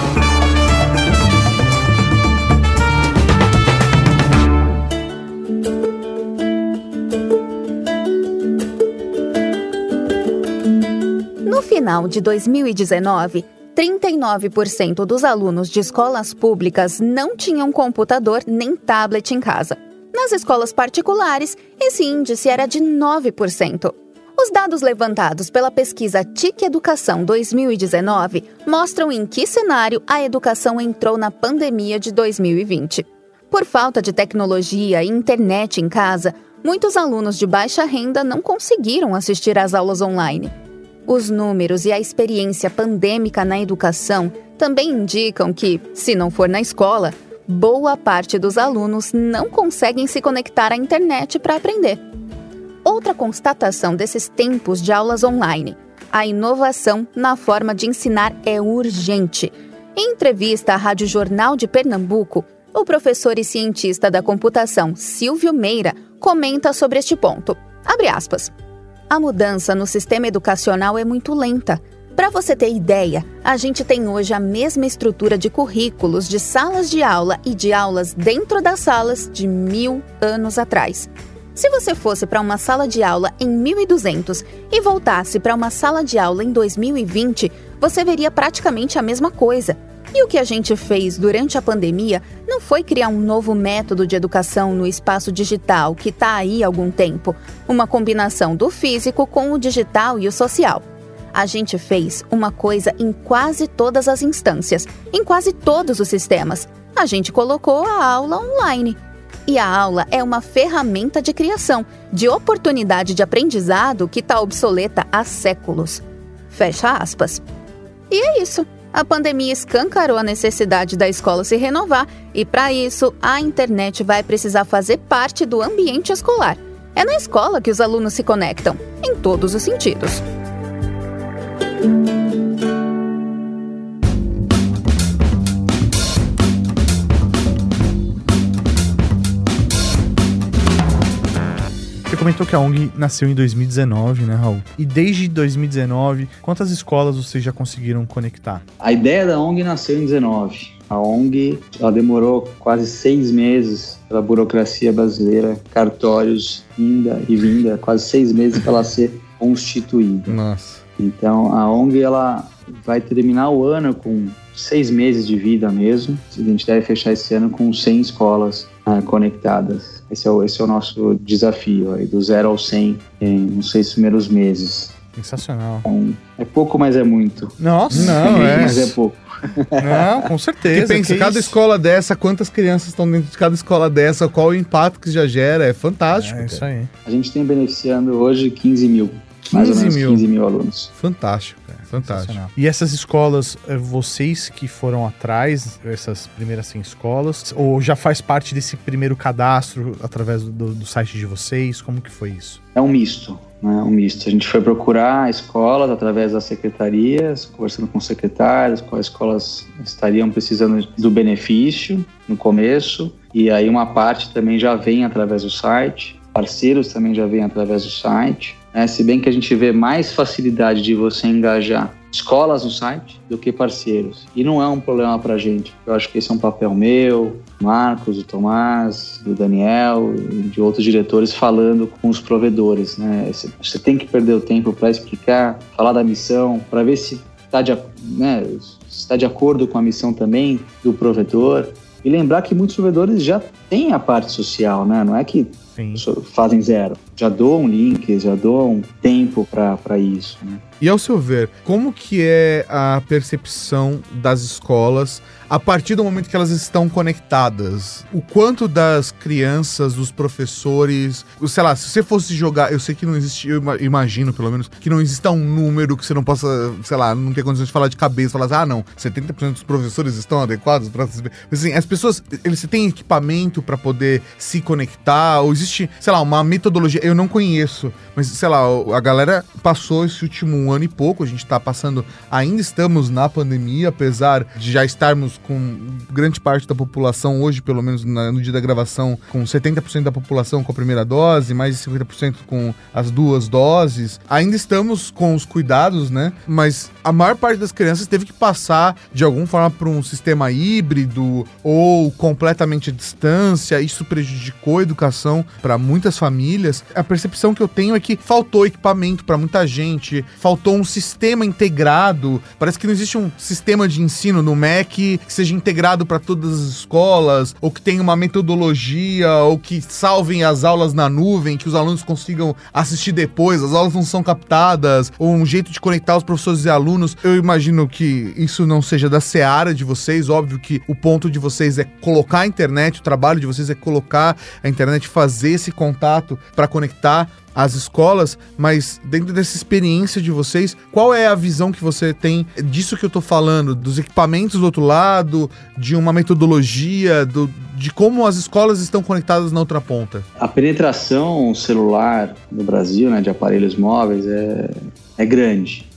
C: No final de dois mil e dezenove, trinta e nove por cento dos alunos de escolas públicas não tinham computador nem tablet em casa. Nas escolas particulares, esse índice era de nove por cento. Os dados levantados pela pesquisa T I C Educação dois mil e dezenove mostram em que cenário a educação entrou na pandemia de dois mil e vinte. Por falta de tecnologia e internet em casa, muitos alunos de baixa renda não conseguiram assistir às aulas online. Os números e a experiência pandêmica na educação também indicam que, se não for na escola, boa parte dos alunos não conseguem se conectar à internet para aprender. Outra constatação desses tempos de aulas online: a inovação na forma de ensinar é urgente. Em entrevista à Rádio Jornal de Pernambuco, o professor e cientista da computação Silvio Meira comenta sobre este ponto. Abre aspas. A mudança no sistema educacional é muito lenta. Para você ter ideia, a gente tem hoje a mesma estrutura de currículos, de salas de aula e de aulas dentro das salas de mil anos atrás. Se você fosse para uma sala de aula em mil e duzentos e voltasse para uma sala de aula em dois mil e vinte, você veria praticamente a mesma coisa. E o que a gente fez durante a pandemia não foi criar um novo método de educação no espaço digital que está aí há algum tempo, uma combinação do físico com o digital e o social. A gente fez uma coisa em quase todas as instâncias, em quase todos os sistemas. A gente colocou a aula online. E a aula é uma ferramenta de criação, de oportunidade de aprendizado que está obsoleta há séculos. Fecha aspas. E é isso. A pandemia escancarou a necessidade da escola se renovar e, para isso, a internet vai precisar fazer parte do ambiente escolar. É na escola que os alunos se conectam, em todos os sentidos.
B: Você comentou que a O N G nasceu em dois mil e dezenove, né, Raul? E desde dois mil e dezenove, quantas escolas vocês já conseguiram conectar?
D: A ideia da O N G nasceu em dezenove. A O N G ela demorou quase seis meses pela burocracia brasileira, cartórios, vinda e vinda, quase seis meses para ela ser constituída.
A: Nossa.
D: Então, a O N G ela vai terminar o ano com seis meses de vida mesmo. A gente deve fechar esse ano com cem escolas uh, conectadas. Esse é, o, esse é o nosso desafio, aí, do zero ao cem em nos seis primeiros meses.
B: Sensacional.
D: Então, é pouco, mas é muito.
B: Nossa,
A: não, é.
D: Mas é pouco.
B: Não, com certeza.
A: Que pensa,
B: que
A: cada
B: isso?
A: escola dessa, quantas crianças estão dentro de cada escola dessa, qual o impacto que já gera, é fantástico.
B: É isso
A: cara.
B: aí.
D: A gente tem beneficiando hoje quinze mil. Mais ou menos
A: mil.
D: quinze mil alunos.
A: Fantástico, cara. Fantástico.
B: E essas escolas, é vocês que foram atrás, essas primeiras cem escolas, ou já faz parte desse primeiro cadastro através do, do site de vocês? Como que foi isso?
D: É um misto, né? Um misto. A gente foi procurar escolas através das secretarias, conversando com secretários, quais escolas estariam precisando do benefício no começo, e aí uma parte também já vem através do site, parceiros também já vêm através do site. É, se bem que a gente vê mais facilidade de você engajar escolas no site do que parceiros. E não é um problema pra gente. Eu acho que esse é um papel meu, Marcos, do Tomás, do Daniel e de outros diretores falando com os provedores, né? Você tem que perder o tempo para explicar, falar da missão, para ver se está de, né, se tá de acordo com a missão também do provedor. E lembrar que muitos provedores já têm a parte social, né? Não é que Sim. fazem zero. Já doam links, já doam tempo para isso, né?
A: E ao seu ver, como que é a percepção das escolas a partir do momento que elas estão conectadas? O quanto das crianças, dos professores, sei lá, se você fosse jogar, eu sei que não existe, eu imagino pelo menos, que não exista um número que você não possa, sei lá, não ter condições de falar de cabeça, falar assim, ah não, setenta por cento dos professores estão adequados para... Assim, as pessoas, eles têm equipamento para poder se conectar, ou existe, sei lá, uma metodologia, eu não conheço, mas sei lá, a galera passou esse último ano e pouco, a gente tá passando, ainda estamos na pandemia, apesar de já estarmos com grande parte da população, hoje pelo menos na, no dia da gravação, com setenta por cento da população com a primeira dose, mais de cinquenta por cento com as duas doses, ainda estamos com os cuidados, né? Mas a maior parte das crianças teve que passar de alguma forma para um sistema híbrido ou completamente à distância, isso prejudicou a educação para muitas famílias. A percepção que eu tenho é que faltou equipamento para muita gente, faltou um sistema integrado, parece que não existe um sistema de ensino no M E C que seja integrado para todas as escolas, ou que tenha uma metodologia, ou que salvem as aulas na nuvem, que os alunos consigam assistir depois, as aulas não são captadas, ou um jeito de conectar os professores e alunos. Eu imagino que isso não seja da seara de vocês, óbvio que o ponto de vocês é colocar a internet, o trabalho de vocês é colocar a internet, fazer esse contato para conectar as escolas, mas dentro dessa experiência de vocês, qual é a visão que você tem disso que eu tô falando, dos equipamentos do outro lado, de uma metodologia, do, de como as escolas estão conectadas na outra ponta?
D: A penetração celular no Brasil, né, de aparelhos móveis é, é grande.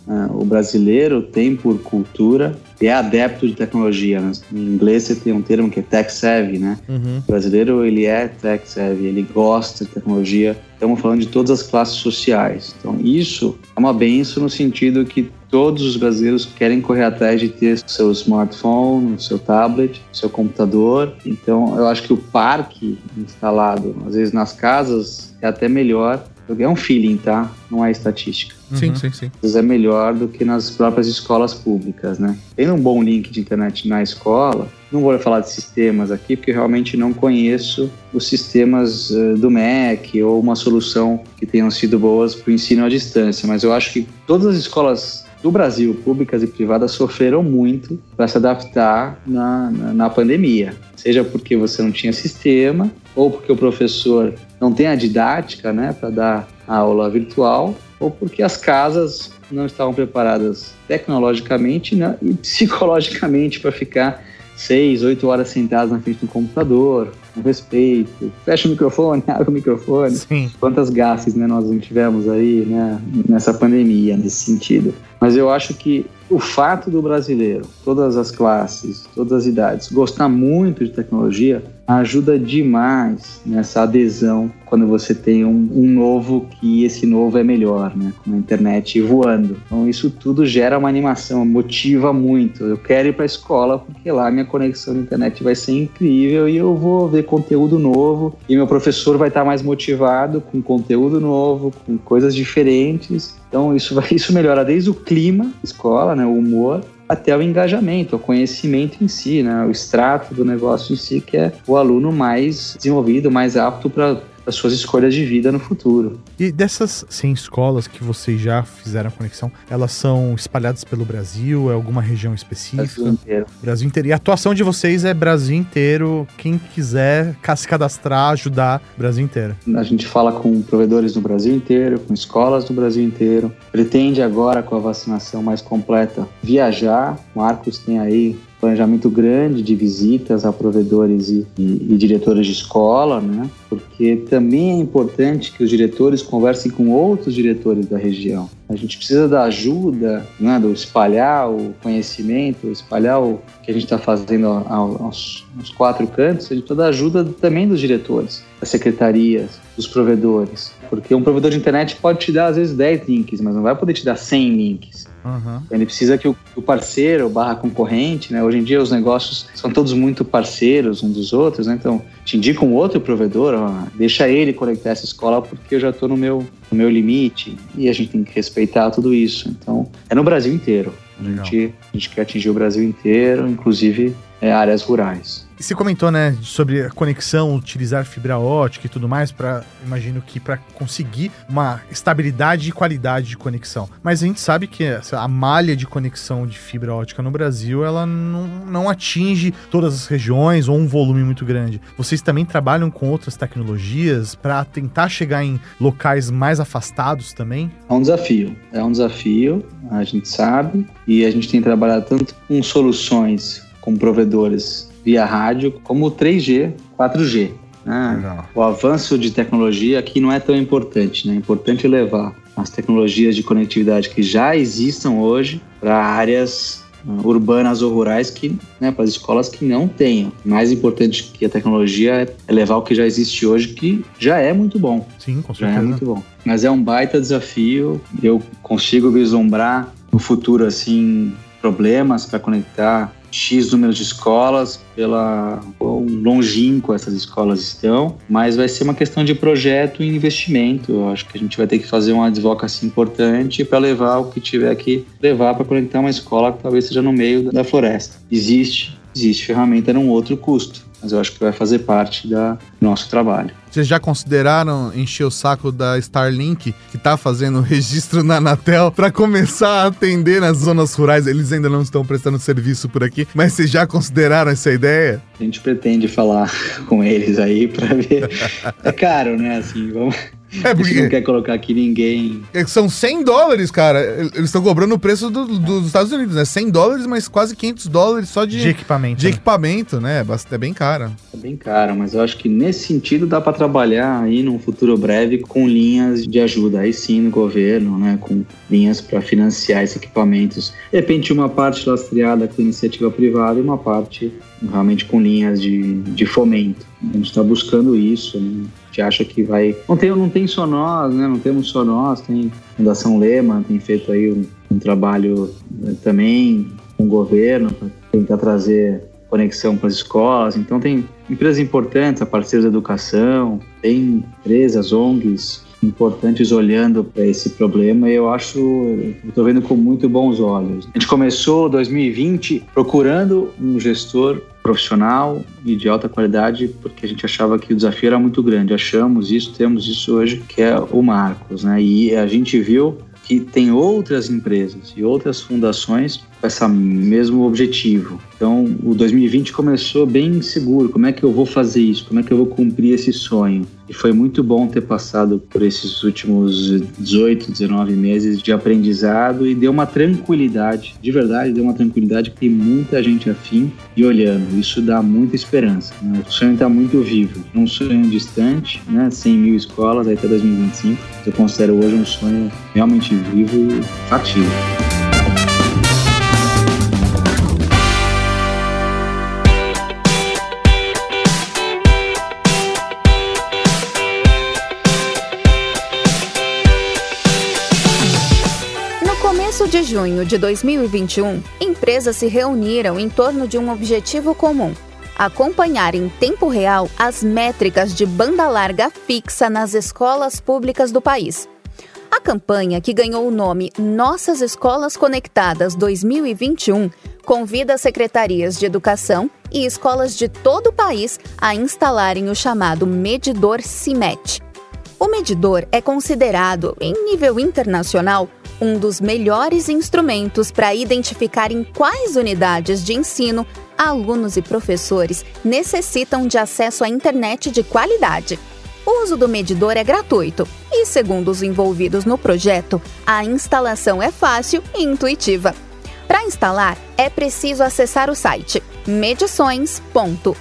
D: Uh, o brasileiro tem por cultura, é adepto de tecnologia, né? Em inglês você tem um termo que é tech savvy, né? Uhum. O brasileiro, ele é tech savvy, ele gosta de tecnologia. Estamos falando de todas as classes sociais. Então, isso é uma benção no sentido que todos os brasileiros querem correr atrás de ter seu smartphone, seu tablet, seu computador. Então, eu acho que o parque instalado, às vezes nas casas, é até melhor. É um feeling, tá? Não é estatística.
B: Sim, uhum. sim, sim.
D: Às vezes é melhor do que nas próprias escolas públicas, né? Tendo um bom link de internet na escola, não vou falar de sistemas aqui, porque eu realmente não conheço os sistemas uh, do M E C ou uma solução que tenham sido boas para o ensino à distância, mas eu acho que todas as escolas do Brasil, públicas e privadas, sofreram muito para se adaptar na, na, na pandemia. Seja porque você não tinha sistema, ou porque o professor não tem a didática, né, para dar a aula virtual, ou porque as casas não estavam preparadas tecnologicamente, né, e psicologicamente para ficar seis, oito horas sentados na frente do computador, com respeito, fecha o microfone, abre o microfone.
B: Sim.
D: Quantas gafes, né, nós não tivemos aí, né, nessa pandemia, nesse sentido. Mas eu acho que o fato do brasileiro, todas as classes, todas as idades, gostar muito de tecnologia ajuda demais nessa adesão quando você tem um, um novo, que esse novo é melhor, né? Com a internet voando. Então isso tudo gera uma animação, motiva muito. Eu quero ir para a escola porque lá minha conexão na internet vai ser incrível e eu vou ver conteúdo novo e meu professor vai estar mais motivado com conteúdo novo, com coisas diferentes. Então isso, vai, isso melhora desde o clima, escola, né, o humor, até o engajamento, o conhecimento em si, né, o extrato do negócio em si, que é o aluno mais desenvolvido, mais apto para as suas escolhas de vida no futuro.
B: E dessas cem escolas que vocês já fizeram a conexão, elas são espalhadas pelo Brasil? É alguma região específica?
D: Brasil inteiro.
B: Brasil inteiro. E a atuação de vocês é Brasil inteiro. Quem quiser se cadastrar, ajudar, Brasil inteiro.
D: A gente fala com provedores no Brasil inteiro, com escolas no Brasil inteiro. Pretende agora, com a vacinação mais completa, viajar. Marcos tem aí planejamento grande de visitas a provedores e, e, e diretores de escola, né? Porque também é importante que os diretores conversem com outros diretores da região. A gente precisa da ajuda, né, do espalhar o conhecimento, espalhar o que a gente está fazendo aos, aos quatro cantos. A gente precisa da ajuda também dos diretores, das secretarias, dos provedores. Porque um provedor de internet pode te dar, às vezes, dez links, mas não vai poder te dar cem links.
B: Uhum.
D: Ele precisa que o, o parceiro barra concorrente, né? Hoje em dia os negócios são todos muito parceiros uns dos outros, né? Então te indica um outro provedor, ó, deixa ele conectar essa escola porque eu já estou no meu, no meu limite e a gente tem que respeitar tudo isso. Então é no Brasil inteiro. A gente, a gente quer atingir o Brasil inteiro, inclusive é, áreas rurais.
B: E você comentou, né, sobre a conexão, utilizar fibra ótica e tudo mais, para imagino que para conseguir uma estabilidade e qualidade de conexão. Mas a gente sabe que a malha de conexão de fibra ótica no Brasil, ela não, não atinge todas as regiões ou um volume muito grande. Vocês também trabalham com outras tecnologias para tentar chegar em locais mais afastados também?
D: É um desafio, é um desafio, a gente sabe, e a gente tem trabalhado tanto com soluções com provedores via rádio, como três G, quatro G. Né? O avanço de tecnologia aqui não é tão importante, né? É importante levar as tecnologias de conectividade que já existam hoje para áreas uh, urbanas ou rurais, que, né, para as escolas que não tenham. Mais importante que a tecnologia é levar o que já existe hoje, que já é muito bom.
B: Sim, com certeza.
D: Já é muito bom. Mas é um baita desafio. Eu consigo vislumbrar no futuro, assim, problemas para conectar X números de escolas, pela quão longínquo essas escolas estão, mas vai ser uma questão de projeto e investimento. Eu acho que a gente vai ter que fazer uma advocacy importante para levar o que tiver que levar para conectar uma escola que talvez seja no meio da floresta. Existe, existe ferramenta num outro custo, mas eu acho que vai fazer parte da, do nosso trabalho.
A: Vocês já consideraram encher o saco da Starlink, que tá fazendo registro na Anatel, para começar a atender nas zonas rurais? Eles ainda não estão prestando serviço por aqui, mas vocês já consideraram essa ideia?
D: A gente pretende falar com eles aí para ver. É caro, né? Assim, vamos...
A: É porque
D: a gente não quer colocar aqui ninguém.
A: São cem dólares, cara. Eles estão cobrando o preço do, do, dos Estados Unidos, né? cem dólares, mas quase quinhentos dólares só de,
B: de equipamento.
A: De
B: né?
A: equipamento, né? É bem caro.
D: É bem caro, mas eu acho que nesse sentido dá para trabalhar aí num futuro breve com linhas de ajuda, aí sim no governo, né? Com linhas para financiar esses equipamentos. De repente uma parte lastreada com iniciativa privada e uma parte realmente com linhas de, de fomento. A gente está buscando isso, né? A gente acha que vai... Não tem, não tem só nós, né? Não temos só nós, tem a Fundação Lehman, tem feito aí um, um trabalho né, também com o governo para tentar trazer conexão para as escolas. Então tem empresas importantes, a parceiros da educação, tem empresas, O N Gs importantes olhando para esse problema e eu acho, estou vendo com muito bons olhos. A gente começou dois mil e vinte procurando um gestor profissional e de alta qualidade porque a gente achava que o desafio era muito grande. Achamos isso, temos isso hoje, que é o Marcos, né? E a gente viu que tem outras empresas e outras fundações com esse mesmo objetivo. Então, o dois mil e vinte começou bem inseguro. Como é que eu vou fazer isso? Como é que eu vou cumprir esse sonho? E foi muito bom ter passado por esses últimos dezoito, dezenove meses de aprendizado e deu uma tranquilidade, de verdade, deu uma tranquilidade que tem muita gente afim e olhando. Isso dá muita esperança, né? O sonho está muito vivo. É um sonho distante, né? cem mil escolas aí até dois mil e vinte e cinco. Eu considero hoje um sonho realmente vivo e factível.
C: De junho de dois mil e vinte e um, empresas se reuniram em torno de um objetivo comum: acompanhar em tempo real as métricas de banda larga fixa nas escolas públicas do país. A campanha, que ganhou o nome Nossas Escolas Conectadas dois mil e vinte e um, convida secretarias de educação e escolas de todo o país a instalarem o chamado medidor CIMET. O medidor é considerado, em nível internacional, um dos melhores instrumentos para identificar em quais unidades de ensino alunos e professores necessitam de acesso à internet de qualidade. O uso do medidor é gratuito e, segundo os envolvidos no projeto, a instalação é fácil e intuitiva. Para instalar, é preciso acessar o site medições ponto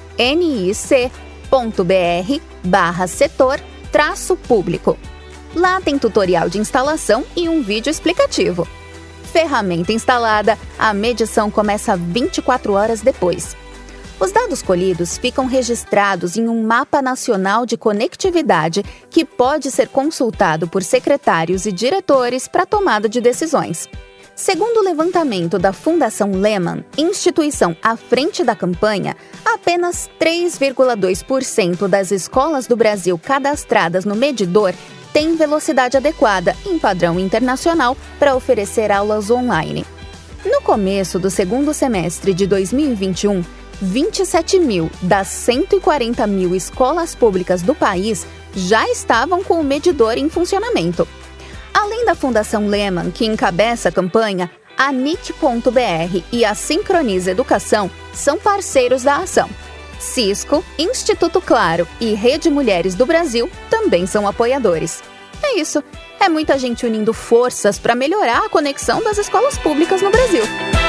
C: nic ponto br barra setor traço público. Lá tem tutorial de instalação e um vídeo explicativo. Ferramenta instalada, a medição começa vinte e quatro horas depois. Os dados colhidos ficam registrados em um mapa nacional de conectividade que pode ser consultado por secretários e diretores para tomada de decisões. Segundo o levantamento da Fundação Lehman, instituição à frente da campanha, apenas três vírgula dois por cento das escolas do Brasil cadastradas no medidor têm velocidade adequada em padrão internacional para oferecer aulas online. No começo do segundo semestre de dois mil e vinte e um, vinte e sete mil das cento e quarenta mil escolas públicas do país já estavam com o medidor em funcionamento. Além da Fundação Lehman, que encabeça a campanha, a N I C ponto B R e a Sincroniza Educação são parceiros da ação. Cisco, Instituto Claro e Rede Mulheres do Brasil também são apoiadores. É isso, é muita gente unindo forças para melhorar a conexão das escolas públicas no Brasil.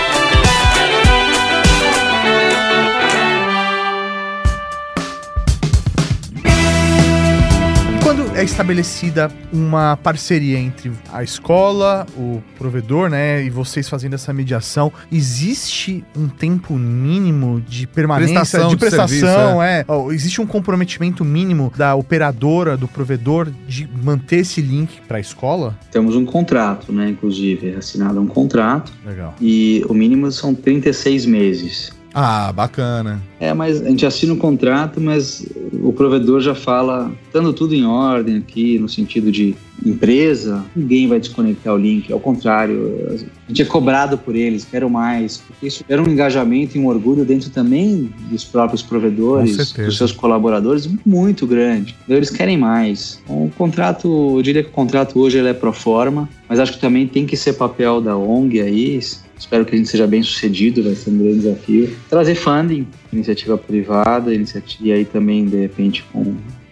B: Quando é estabelecida uma parceria entre a escola, o provedor, né, e vocês fazendo essa mediação, existe um tempo mínimo de permanência,
A: Prestação
B: de
A: de
B: prestação,
A: serviço,
B: é. Ó, existe um comprometimento mínimo da operadora, do provedor, de manter esse link para a escola?
D: Temos um contrato, né, inclusive, é assinado um contrato.
B: Legal.
D: E o mínimo são trinta e seis meses.
A: Ah, bacana.
D: É, mas a gente assina o contrato, mas o provedor já fala, estando tudo em ordem aqui, no sentido de empresa, ninguém vai desconectar o link, ao contrário, a gente é cobrado por eles, quero mais, porque isso era um engajamento e um orgulho dentro também dos próprios provedores, dos seus colaboradores, muito grande. Então, eles querem mais. O contrato, eu diria que o contrato hoje ele é pro forma, mas acho que também tem que ser papel da O N G aí. Espero que a gente seja bem sucedido, vai ser um grande desafio. Trazer funding, iniciativa privada, iniciativa, e aí também, de repente, com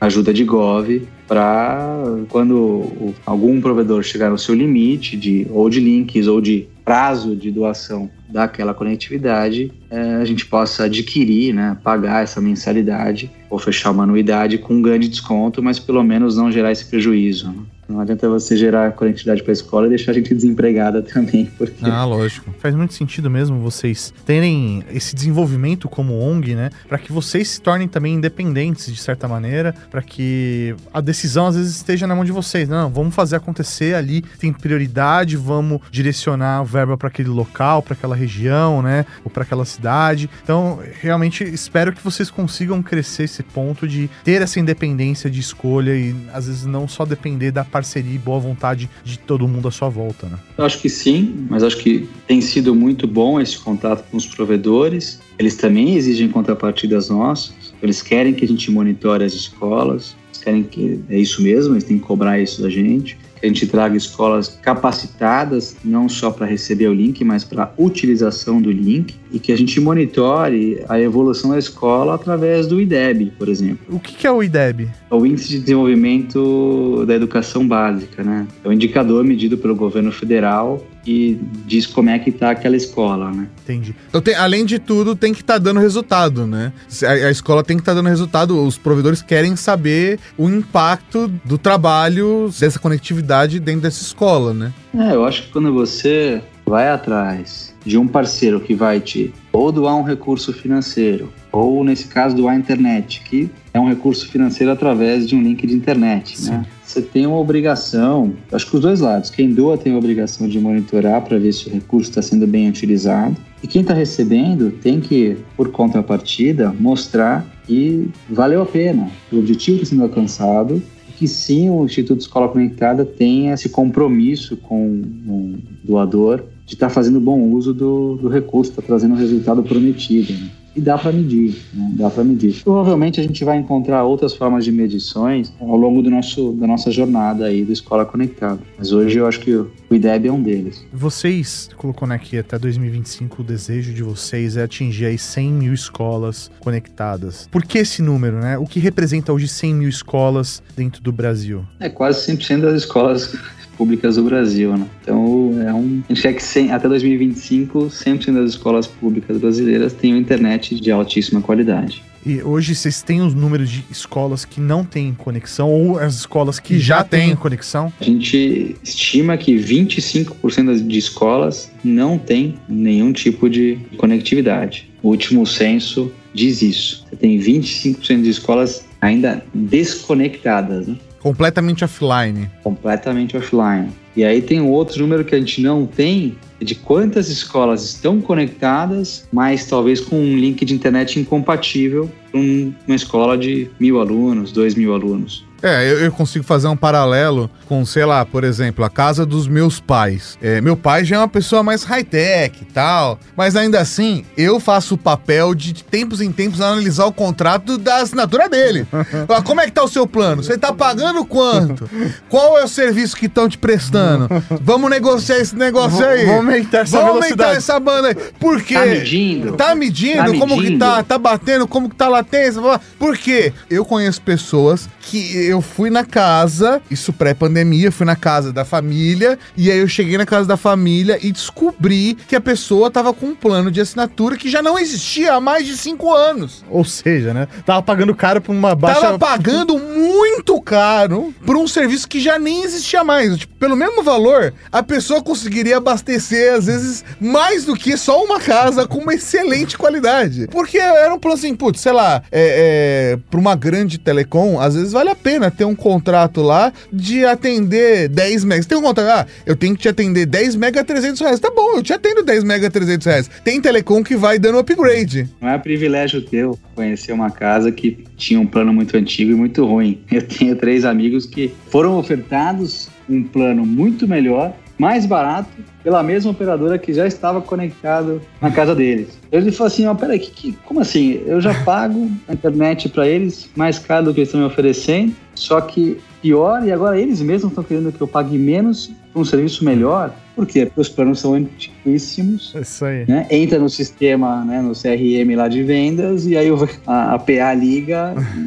D: ajuda de Gov para quando o, algum provedor chegar no seu limite de, ou de links ou de prazo de doação daquela conectividade, é, a gente possa adquirir, né, pagar essa mensalidade ou fechar uma anuidade com um grande desconto, mas pelo menos não gerar esse prejuízo, né? Não adianta você gerar conectividade para a escola e deixar a gente desempregada também, porque...
B: Ah, lógico. Faz muito sentido mesmo vocês terem esse desenvolvimento como O N G, né? Para que vocês se tornem também independentes, de certa maneira, para que a decisão às vezes esteja na mão de vocês. Não, vamos fazer acontecer ali, tem prioridade, vamos direcionar o verba para aquele local, para aquela região, né? Ou para aquela cidade. Então, realmente, espero que vocês consigam crescer esse ponto de ter essa independência de escolha e, às vezes, não só depender da parceria e boa vontade de todo mundo à sua volta, né?
D: Eu acho que sim, mas acho que tem sido muito bom esse contato com os provedores. Eles também exigem contrapartidas nossas. Eles querem que a gente monitore as escolas. Eles querem que... É isso mesmo, eles têm que cobrar isso da gente. Que a gente traga escolas capacitadas, não só para receber o link, mas para utilização do link. E que a gente monitore a evolução da escola através do I D E B, por exemplo.
B: O que, que é o I D E B?
D: É o Índice de Desenvolvimento da Educação Básica, né? É um indicador medido pelo governo federal e diz como é que está aquela escola, né?
B: Entendi.
A: Então, tem, além de tudo, tem que estar tá dando resultado, né? A, a escola tem que estar tá dando resultado. Os provedores querem saber o impacto do trabalho dessa conectividade dentro dessa escola, né?
D: É, eu acho que quando você vai atrás de um parceiro que vai te ou doar um recurso financeiro, ou nesse caso doar a internet, que é um recurso financeiro através de um link de internet,
B: Sim.
D: né? Você tem uma obrigação, acho que os dois lados, quem doa tem a obrigação de monitorar para ver se o recurso está sendo bem utilizado, e quem está recebendo tem que, por contrapartida, mostrar que valeu a pena, que o objetivo está sendo alcançado, e que sim, o Instituto Escola Conectada tem esse compromisso com o doador de estar tá fazendo bom uso do, do recurso, está trazendo o resultado prometido, né? E dá para medir, né? Dá para medir. Provavelmente a gente vai encontrar outras formas de medições ao longo do nosso, da nossa jornada aí do Escola Conectada. Mas hoje eu acho que o I D E B é um deles.
B: Vocês, colocou aqui até dois mil e vinte e cinco, o desejo de vocês é atingir aí cem mil escolas conectadas. Por que esse número, né? O que representa hoje cem mil escolas dentro do Brasil?
D: É quase cem por cento das escolas públicas do Brasil, né? Então, é um, a gente quer que cem, até dois mil e vinte e cinco, cem por cento das escolas públicas brasileiras tenham internet de altíssima qualidade.
B: E hoje vocês têm os números de escolas que não têm conexão ou as escolas que já, já têm conexão?
D: A gente estima que vinte e cinco por cento de escolas não têm nenhum tipo de conectividade. O último censo diz isso. Você tem vinte e cinco por cento de escolas ainda desconectadas, né?
A: Completamente offline.
D: Completamente offline. E aí tem um outro número que a gente não tem, de quantas escolas estão conectadas, mas talvez com um link de internet incompatível para uma escola de mil alunos, dois mil alunos.
A: É, eu, eu consigo fazer um paralelo com, sei lá, por exemplo, a casa dos meus pais. É, meu pai já é uma pessoa mais high-tech e tal, mas ainda assim, eu faço o papel de, de tempos em tempos, analisar o contrato da assinatura dele. Falar, como é que tá o seu plano? Você tá pagando quanto? Qual é o serviço que estão te prestando? Vamos negociar esse negócio aí.
B: Vamos aumentar essa
A: Vamos
B: velocidade.
A: aumentar essa banda aí. Por quê?
D: Tá medindo?
A: Tá medindo?
D: Tá
A: Como
D: medindo?
A: que tá? Tá batendo? Como que tá a latência? Por quê? Eu conheço pessoas que eu fui na casa, isso pré-pandemia, fui na casa da família, e aí eu cheguei na casa da família e descobri que a pessoa tava com um plano de assinatura que já não existia há mais de cinco anos.
B: Ou seja, né? Tava pagando caro por uma baixa...
A: Tava pagando muito caro por um serviço que já nem existia mais. Tipo, pelo mesmo valor, a pessoa conseguiria abastecer, às vezes, mais do que só uma casa com uma excelente qualidade. Porque era um plano assim, putz, sei lá, é, é, pra uma grande telecom, às vezes vale a pena ter um contrato lá de atender dez megas. Tem um contrato, ah, eu tenho que te atender dez mega a trezentos reais. Tá bom, eu te atendo dez mega a trezentos reais. Tem telecom que vai dando upgrade.
D: Não é privilégio teu conhecer uma casa que tinha um plano muito antigo e muito ruim. Eu tenho três amigos que foram ofertados um plano muito melhor, mais barato, pela mesma operadora que já estava conectado na casa deles. Ele falou assim, ó, peraí, que, que, como assim? Eu já pago a internet para eles mais caro do que eles estão me oferecendo, só que pior, e agora eles mesmos estão querendo que eu pague menos por um serviço melhor. Por quê? Porque os planos são antiquíssimos.
B: Isso aí.
D: Né? Entra no sistema, né, no C R M lá de vendas, e aí a, a P A liga,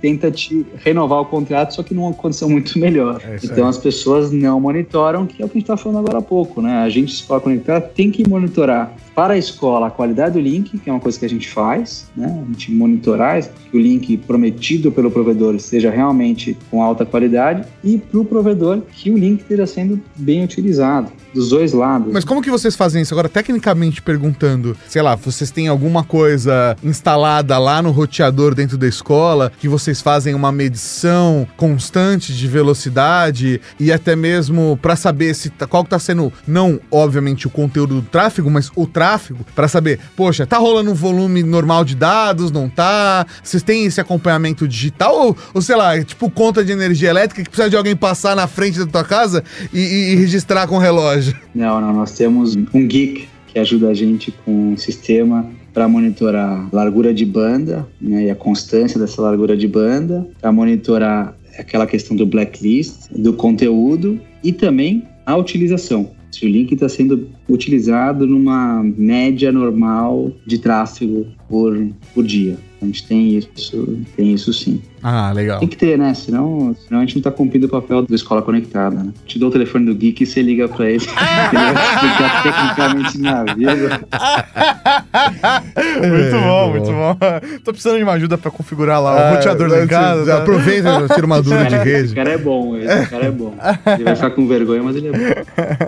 D: tenta te renovar o contrato, só que numa condição muito melhor.
A: É
D: então as pessoas não monitoram, que é o que a gente está falando agora há pouco, né? A gente, Escola Conectada, tem que monitorar para a escola a qualidade do link, que é uma coisa que a gente faz, né? A gente monitorar que o link prometido pelo provedor seja realmente com alta qualidade, e para o provedor que o link esteja sendo bem utilizado, dos dois lados.
A: Mas como que vocês fazem isso? Agora, tecnicamente perguntando, sei lá, vocês têm alguma coisa instalada lá no roteador dentro da escola, que vocês fazem uma medição constante de velocidade e até mesmo para saber se tá, qual que tá sendo, não, obviamente, o conteúdo do tráfego, mas o tráfego, para saber, poxa, tá rolando um volume normal de dados, não tá? Vocês têm esse acompanhamento digital ou, ou sei lá, tipo conta de energia elétrica que precisa de alguém passar na frente da tua casa e, e, e registrar com o relógio?
D: Não, não, nós temos um geek que ajuda a gente com um sistema para monitorar a largura de banda, né, e a constância dessa largura de banda, para monitorar aquela questão do blacklist, do conteúdo e também a utilização. Se o link está sendo utilizado numa média normal de tráfego por, por dia. A gente tem isso, tem isso sim.
A: Ah, legal.
D: Tem que ter, né? Senão, senão a gente não tá cumprindo o papel da Escola Conectada, né? Te dou o telefone do Geek e você liga pra ele. Ele vai explicar tecnicamente na vida.
B: Muito bom, muito bom. Tô precisando de uma ajuda pra configurar lá o roteador lá em casa.
A: Tá? Aproveita, tira uma dúvida de rede.
D: O cara é bom, esse cara é bom. Ele vai ficar com vergonha, mas ele é bom.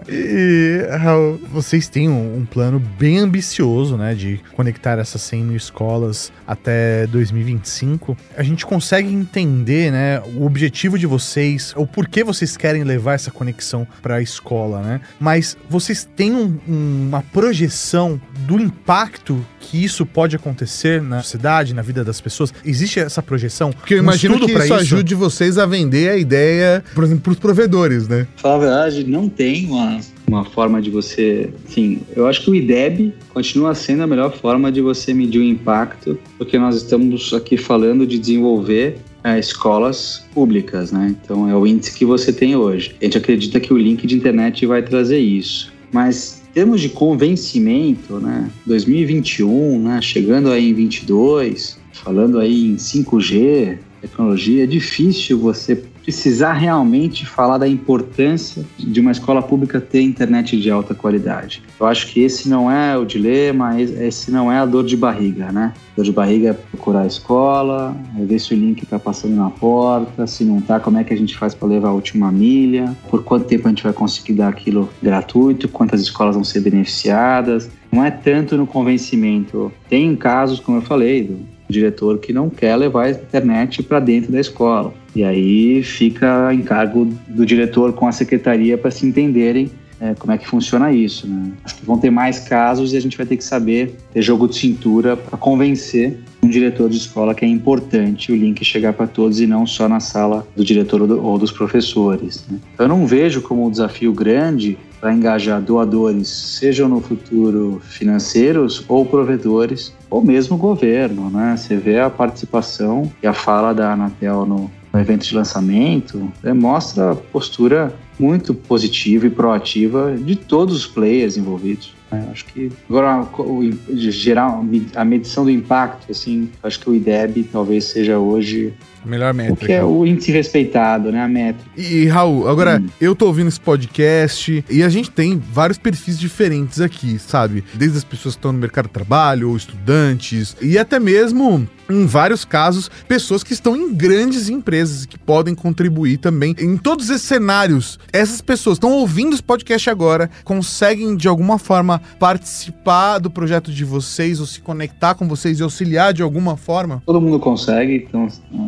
B: E, Raul, vocês têm um, um plano bem ambicioso, né? De conectar essas cem mil escolas até dois mil e vinte e cinco. A gente consegue entender, né, o objetivo de vocês, o porquê vocês querem levar essa conexão para a escola, né? Mas vocês têm um, um, uma projeção do impacto que isso pode acontecer na sociedade, na vida das pessoas? Existe essa projeção?
A: Porque eu
B: um
A: imagino que isso,
B: isso
A: ajude vocês a vender a ideia, por exemplo, para os provedores, né?
D: Falar a verdade, não tem uma, uma forma de você... Sim, eu acho que o I D E B continua sendo a melhor forma de você medir o impacto, porque nós estamos aqui falando de desenvolver é, escolas públicas, né? Então é o índice que você tem hoje. A gente acredita que o link de internet vai trazer isso. Mas em termos de convencimento, né? dois mil e vinte e um, né? Chegando aí em vinte e dois, falando aí em cinco G, tecnologia, é difícil você precisar realmente falar da importância de uma escola pública ter internet de alta qualidade. Eu acho que esse não é o dilema, esse não é a dor de barriga, né? A dor de barriga é procurar a escola, é ver se o link está passando na porta, se não está, como é que a gente faz para levar a última milha, por quanto tempo a gente vai conseguir dar aquilo gratuito, quantas escolas vão ser beneficiadas. Não é tanto no convencimento. Tem casos, como eu falei, do diretor que não quer levar a internet para dentro da escola. E aí fica a encargo do diretor com a secretaria para se entenderem é, como é que funciona isso, né? Acho que vão ter mais casos e a gente vai ter que saber ter jogo de cintura para convencer um diretor de escola que é importante o link chegar para todos e não só na sala do diretor ou, do, ou dos professores, né? Eu não vejo como um desafio grande para engajar doadores, sejam no futuro financeiros ou provedores, ou mesmo governo, né? Você vê a participação e a fala da Anatel no, no evento de lançamento, né? Mostra a postura muito positiva e proativa de todos os players envolvidos. Né? Acho que agora o, o, gerar a medição do impacto, assim, acho que o I D E B talvez seja hoje
A: melhor métrica.
D: O que é o índice respeitado, né? A métrica.
A: E, Raul, agora, hum. eu tô ouvindo esse podcast e a gente tem vários perfis diferentes aqui, sabe? Desde as pessoas que estão no mercado de trabalho, ou estudantes, e até mesmo, em vários casos, pessoas que estão em grandes empresas que podem contribuir também. Em todos esses cenários, essas pessoas estão ouvindo esse podcast agora, conseguem, de alguma forma, participar do projeto de vocês, ou se conectar com vocês e auxiliar de alguma forma?
D: Todo mundo consegue, então...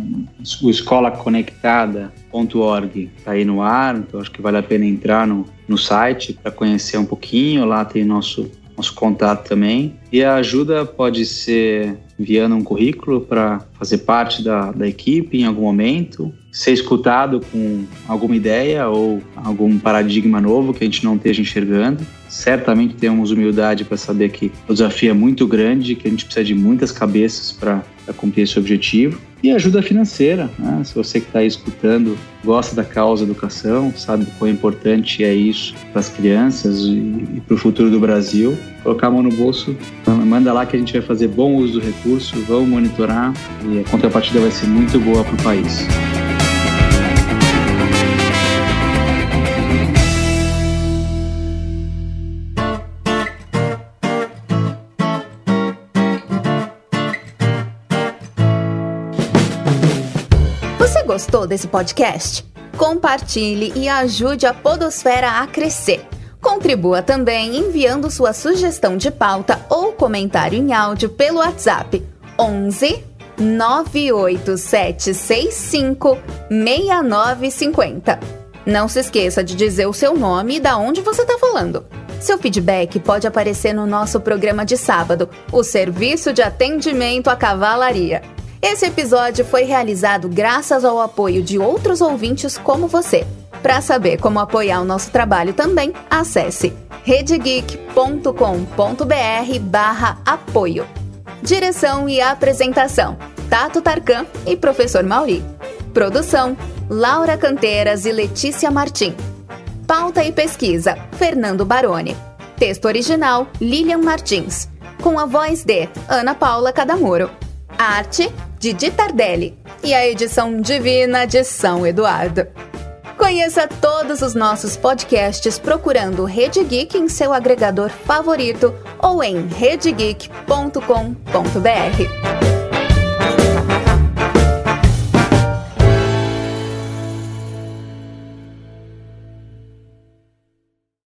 D: o escola conectada ponto org está aí no ar, então acho que vale a pena entrar no, no site para conhecer um pouquinho. Lá tem nosso, nosso contato também. E a ajuda pode ser enviando um currículo para fazer parte da, da equipe em algum momento, ser escutado com alguma ideia ou algum paradigma novo que a gente não esteja enxergando. Certamente temos humildade para saber que o desafio é muito grande, que a gente precisa de muitas cabeças para cumprir esse objetivo. E ajuda financeira, né? Se você que está aí escutando gosta da causa educação, sabe quão importante é isso para as crianças e, e para o futuro do Brasil, colocar a mão no bolso, manda lá que a gente vai fazer bom uso do recurso, vamos monitorar e a contrapartida vai ser muito boa para o país.
C: Você gostou desse podcast? Compartilhe e ajude a Podosfera a crescer. Contribua também enviando sua sugestão de pauta ou comentário em áudio pelo WhatsApp onze nove oito sete seis cinco seis nove cinco zero. Não se esqueça de dizer o seu nome e da onde você está falando. Seu feedback pode aparecer no nosso programa de sábado, o Serviço de Atendimento à Cavalaria. Esse episódio foi realizado graças ao apoio de outros ouvintes como você. Para saber como apoiar o nosso trabalho também, acesse redegeek.com.br barra apoio. Direção e apresentação, Tato Tarkan e Professor Mauri. Produção, Laura Canteiras e Letícia Martim. Pauta e pesquisa, Fernando Baroni. Texto original, Lilian Martins. Com a voz de Ana Paula Cadamuro. Arte, Didi Tardelli. E a edição divina de São Eduardo. Conheça todos os nossos podcasts procurando Rede Geek em seu agregador favorito ou em redegeek ponto com ponto br.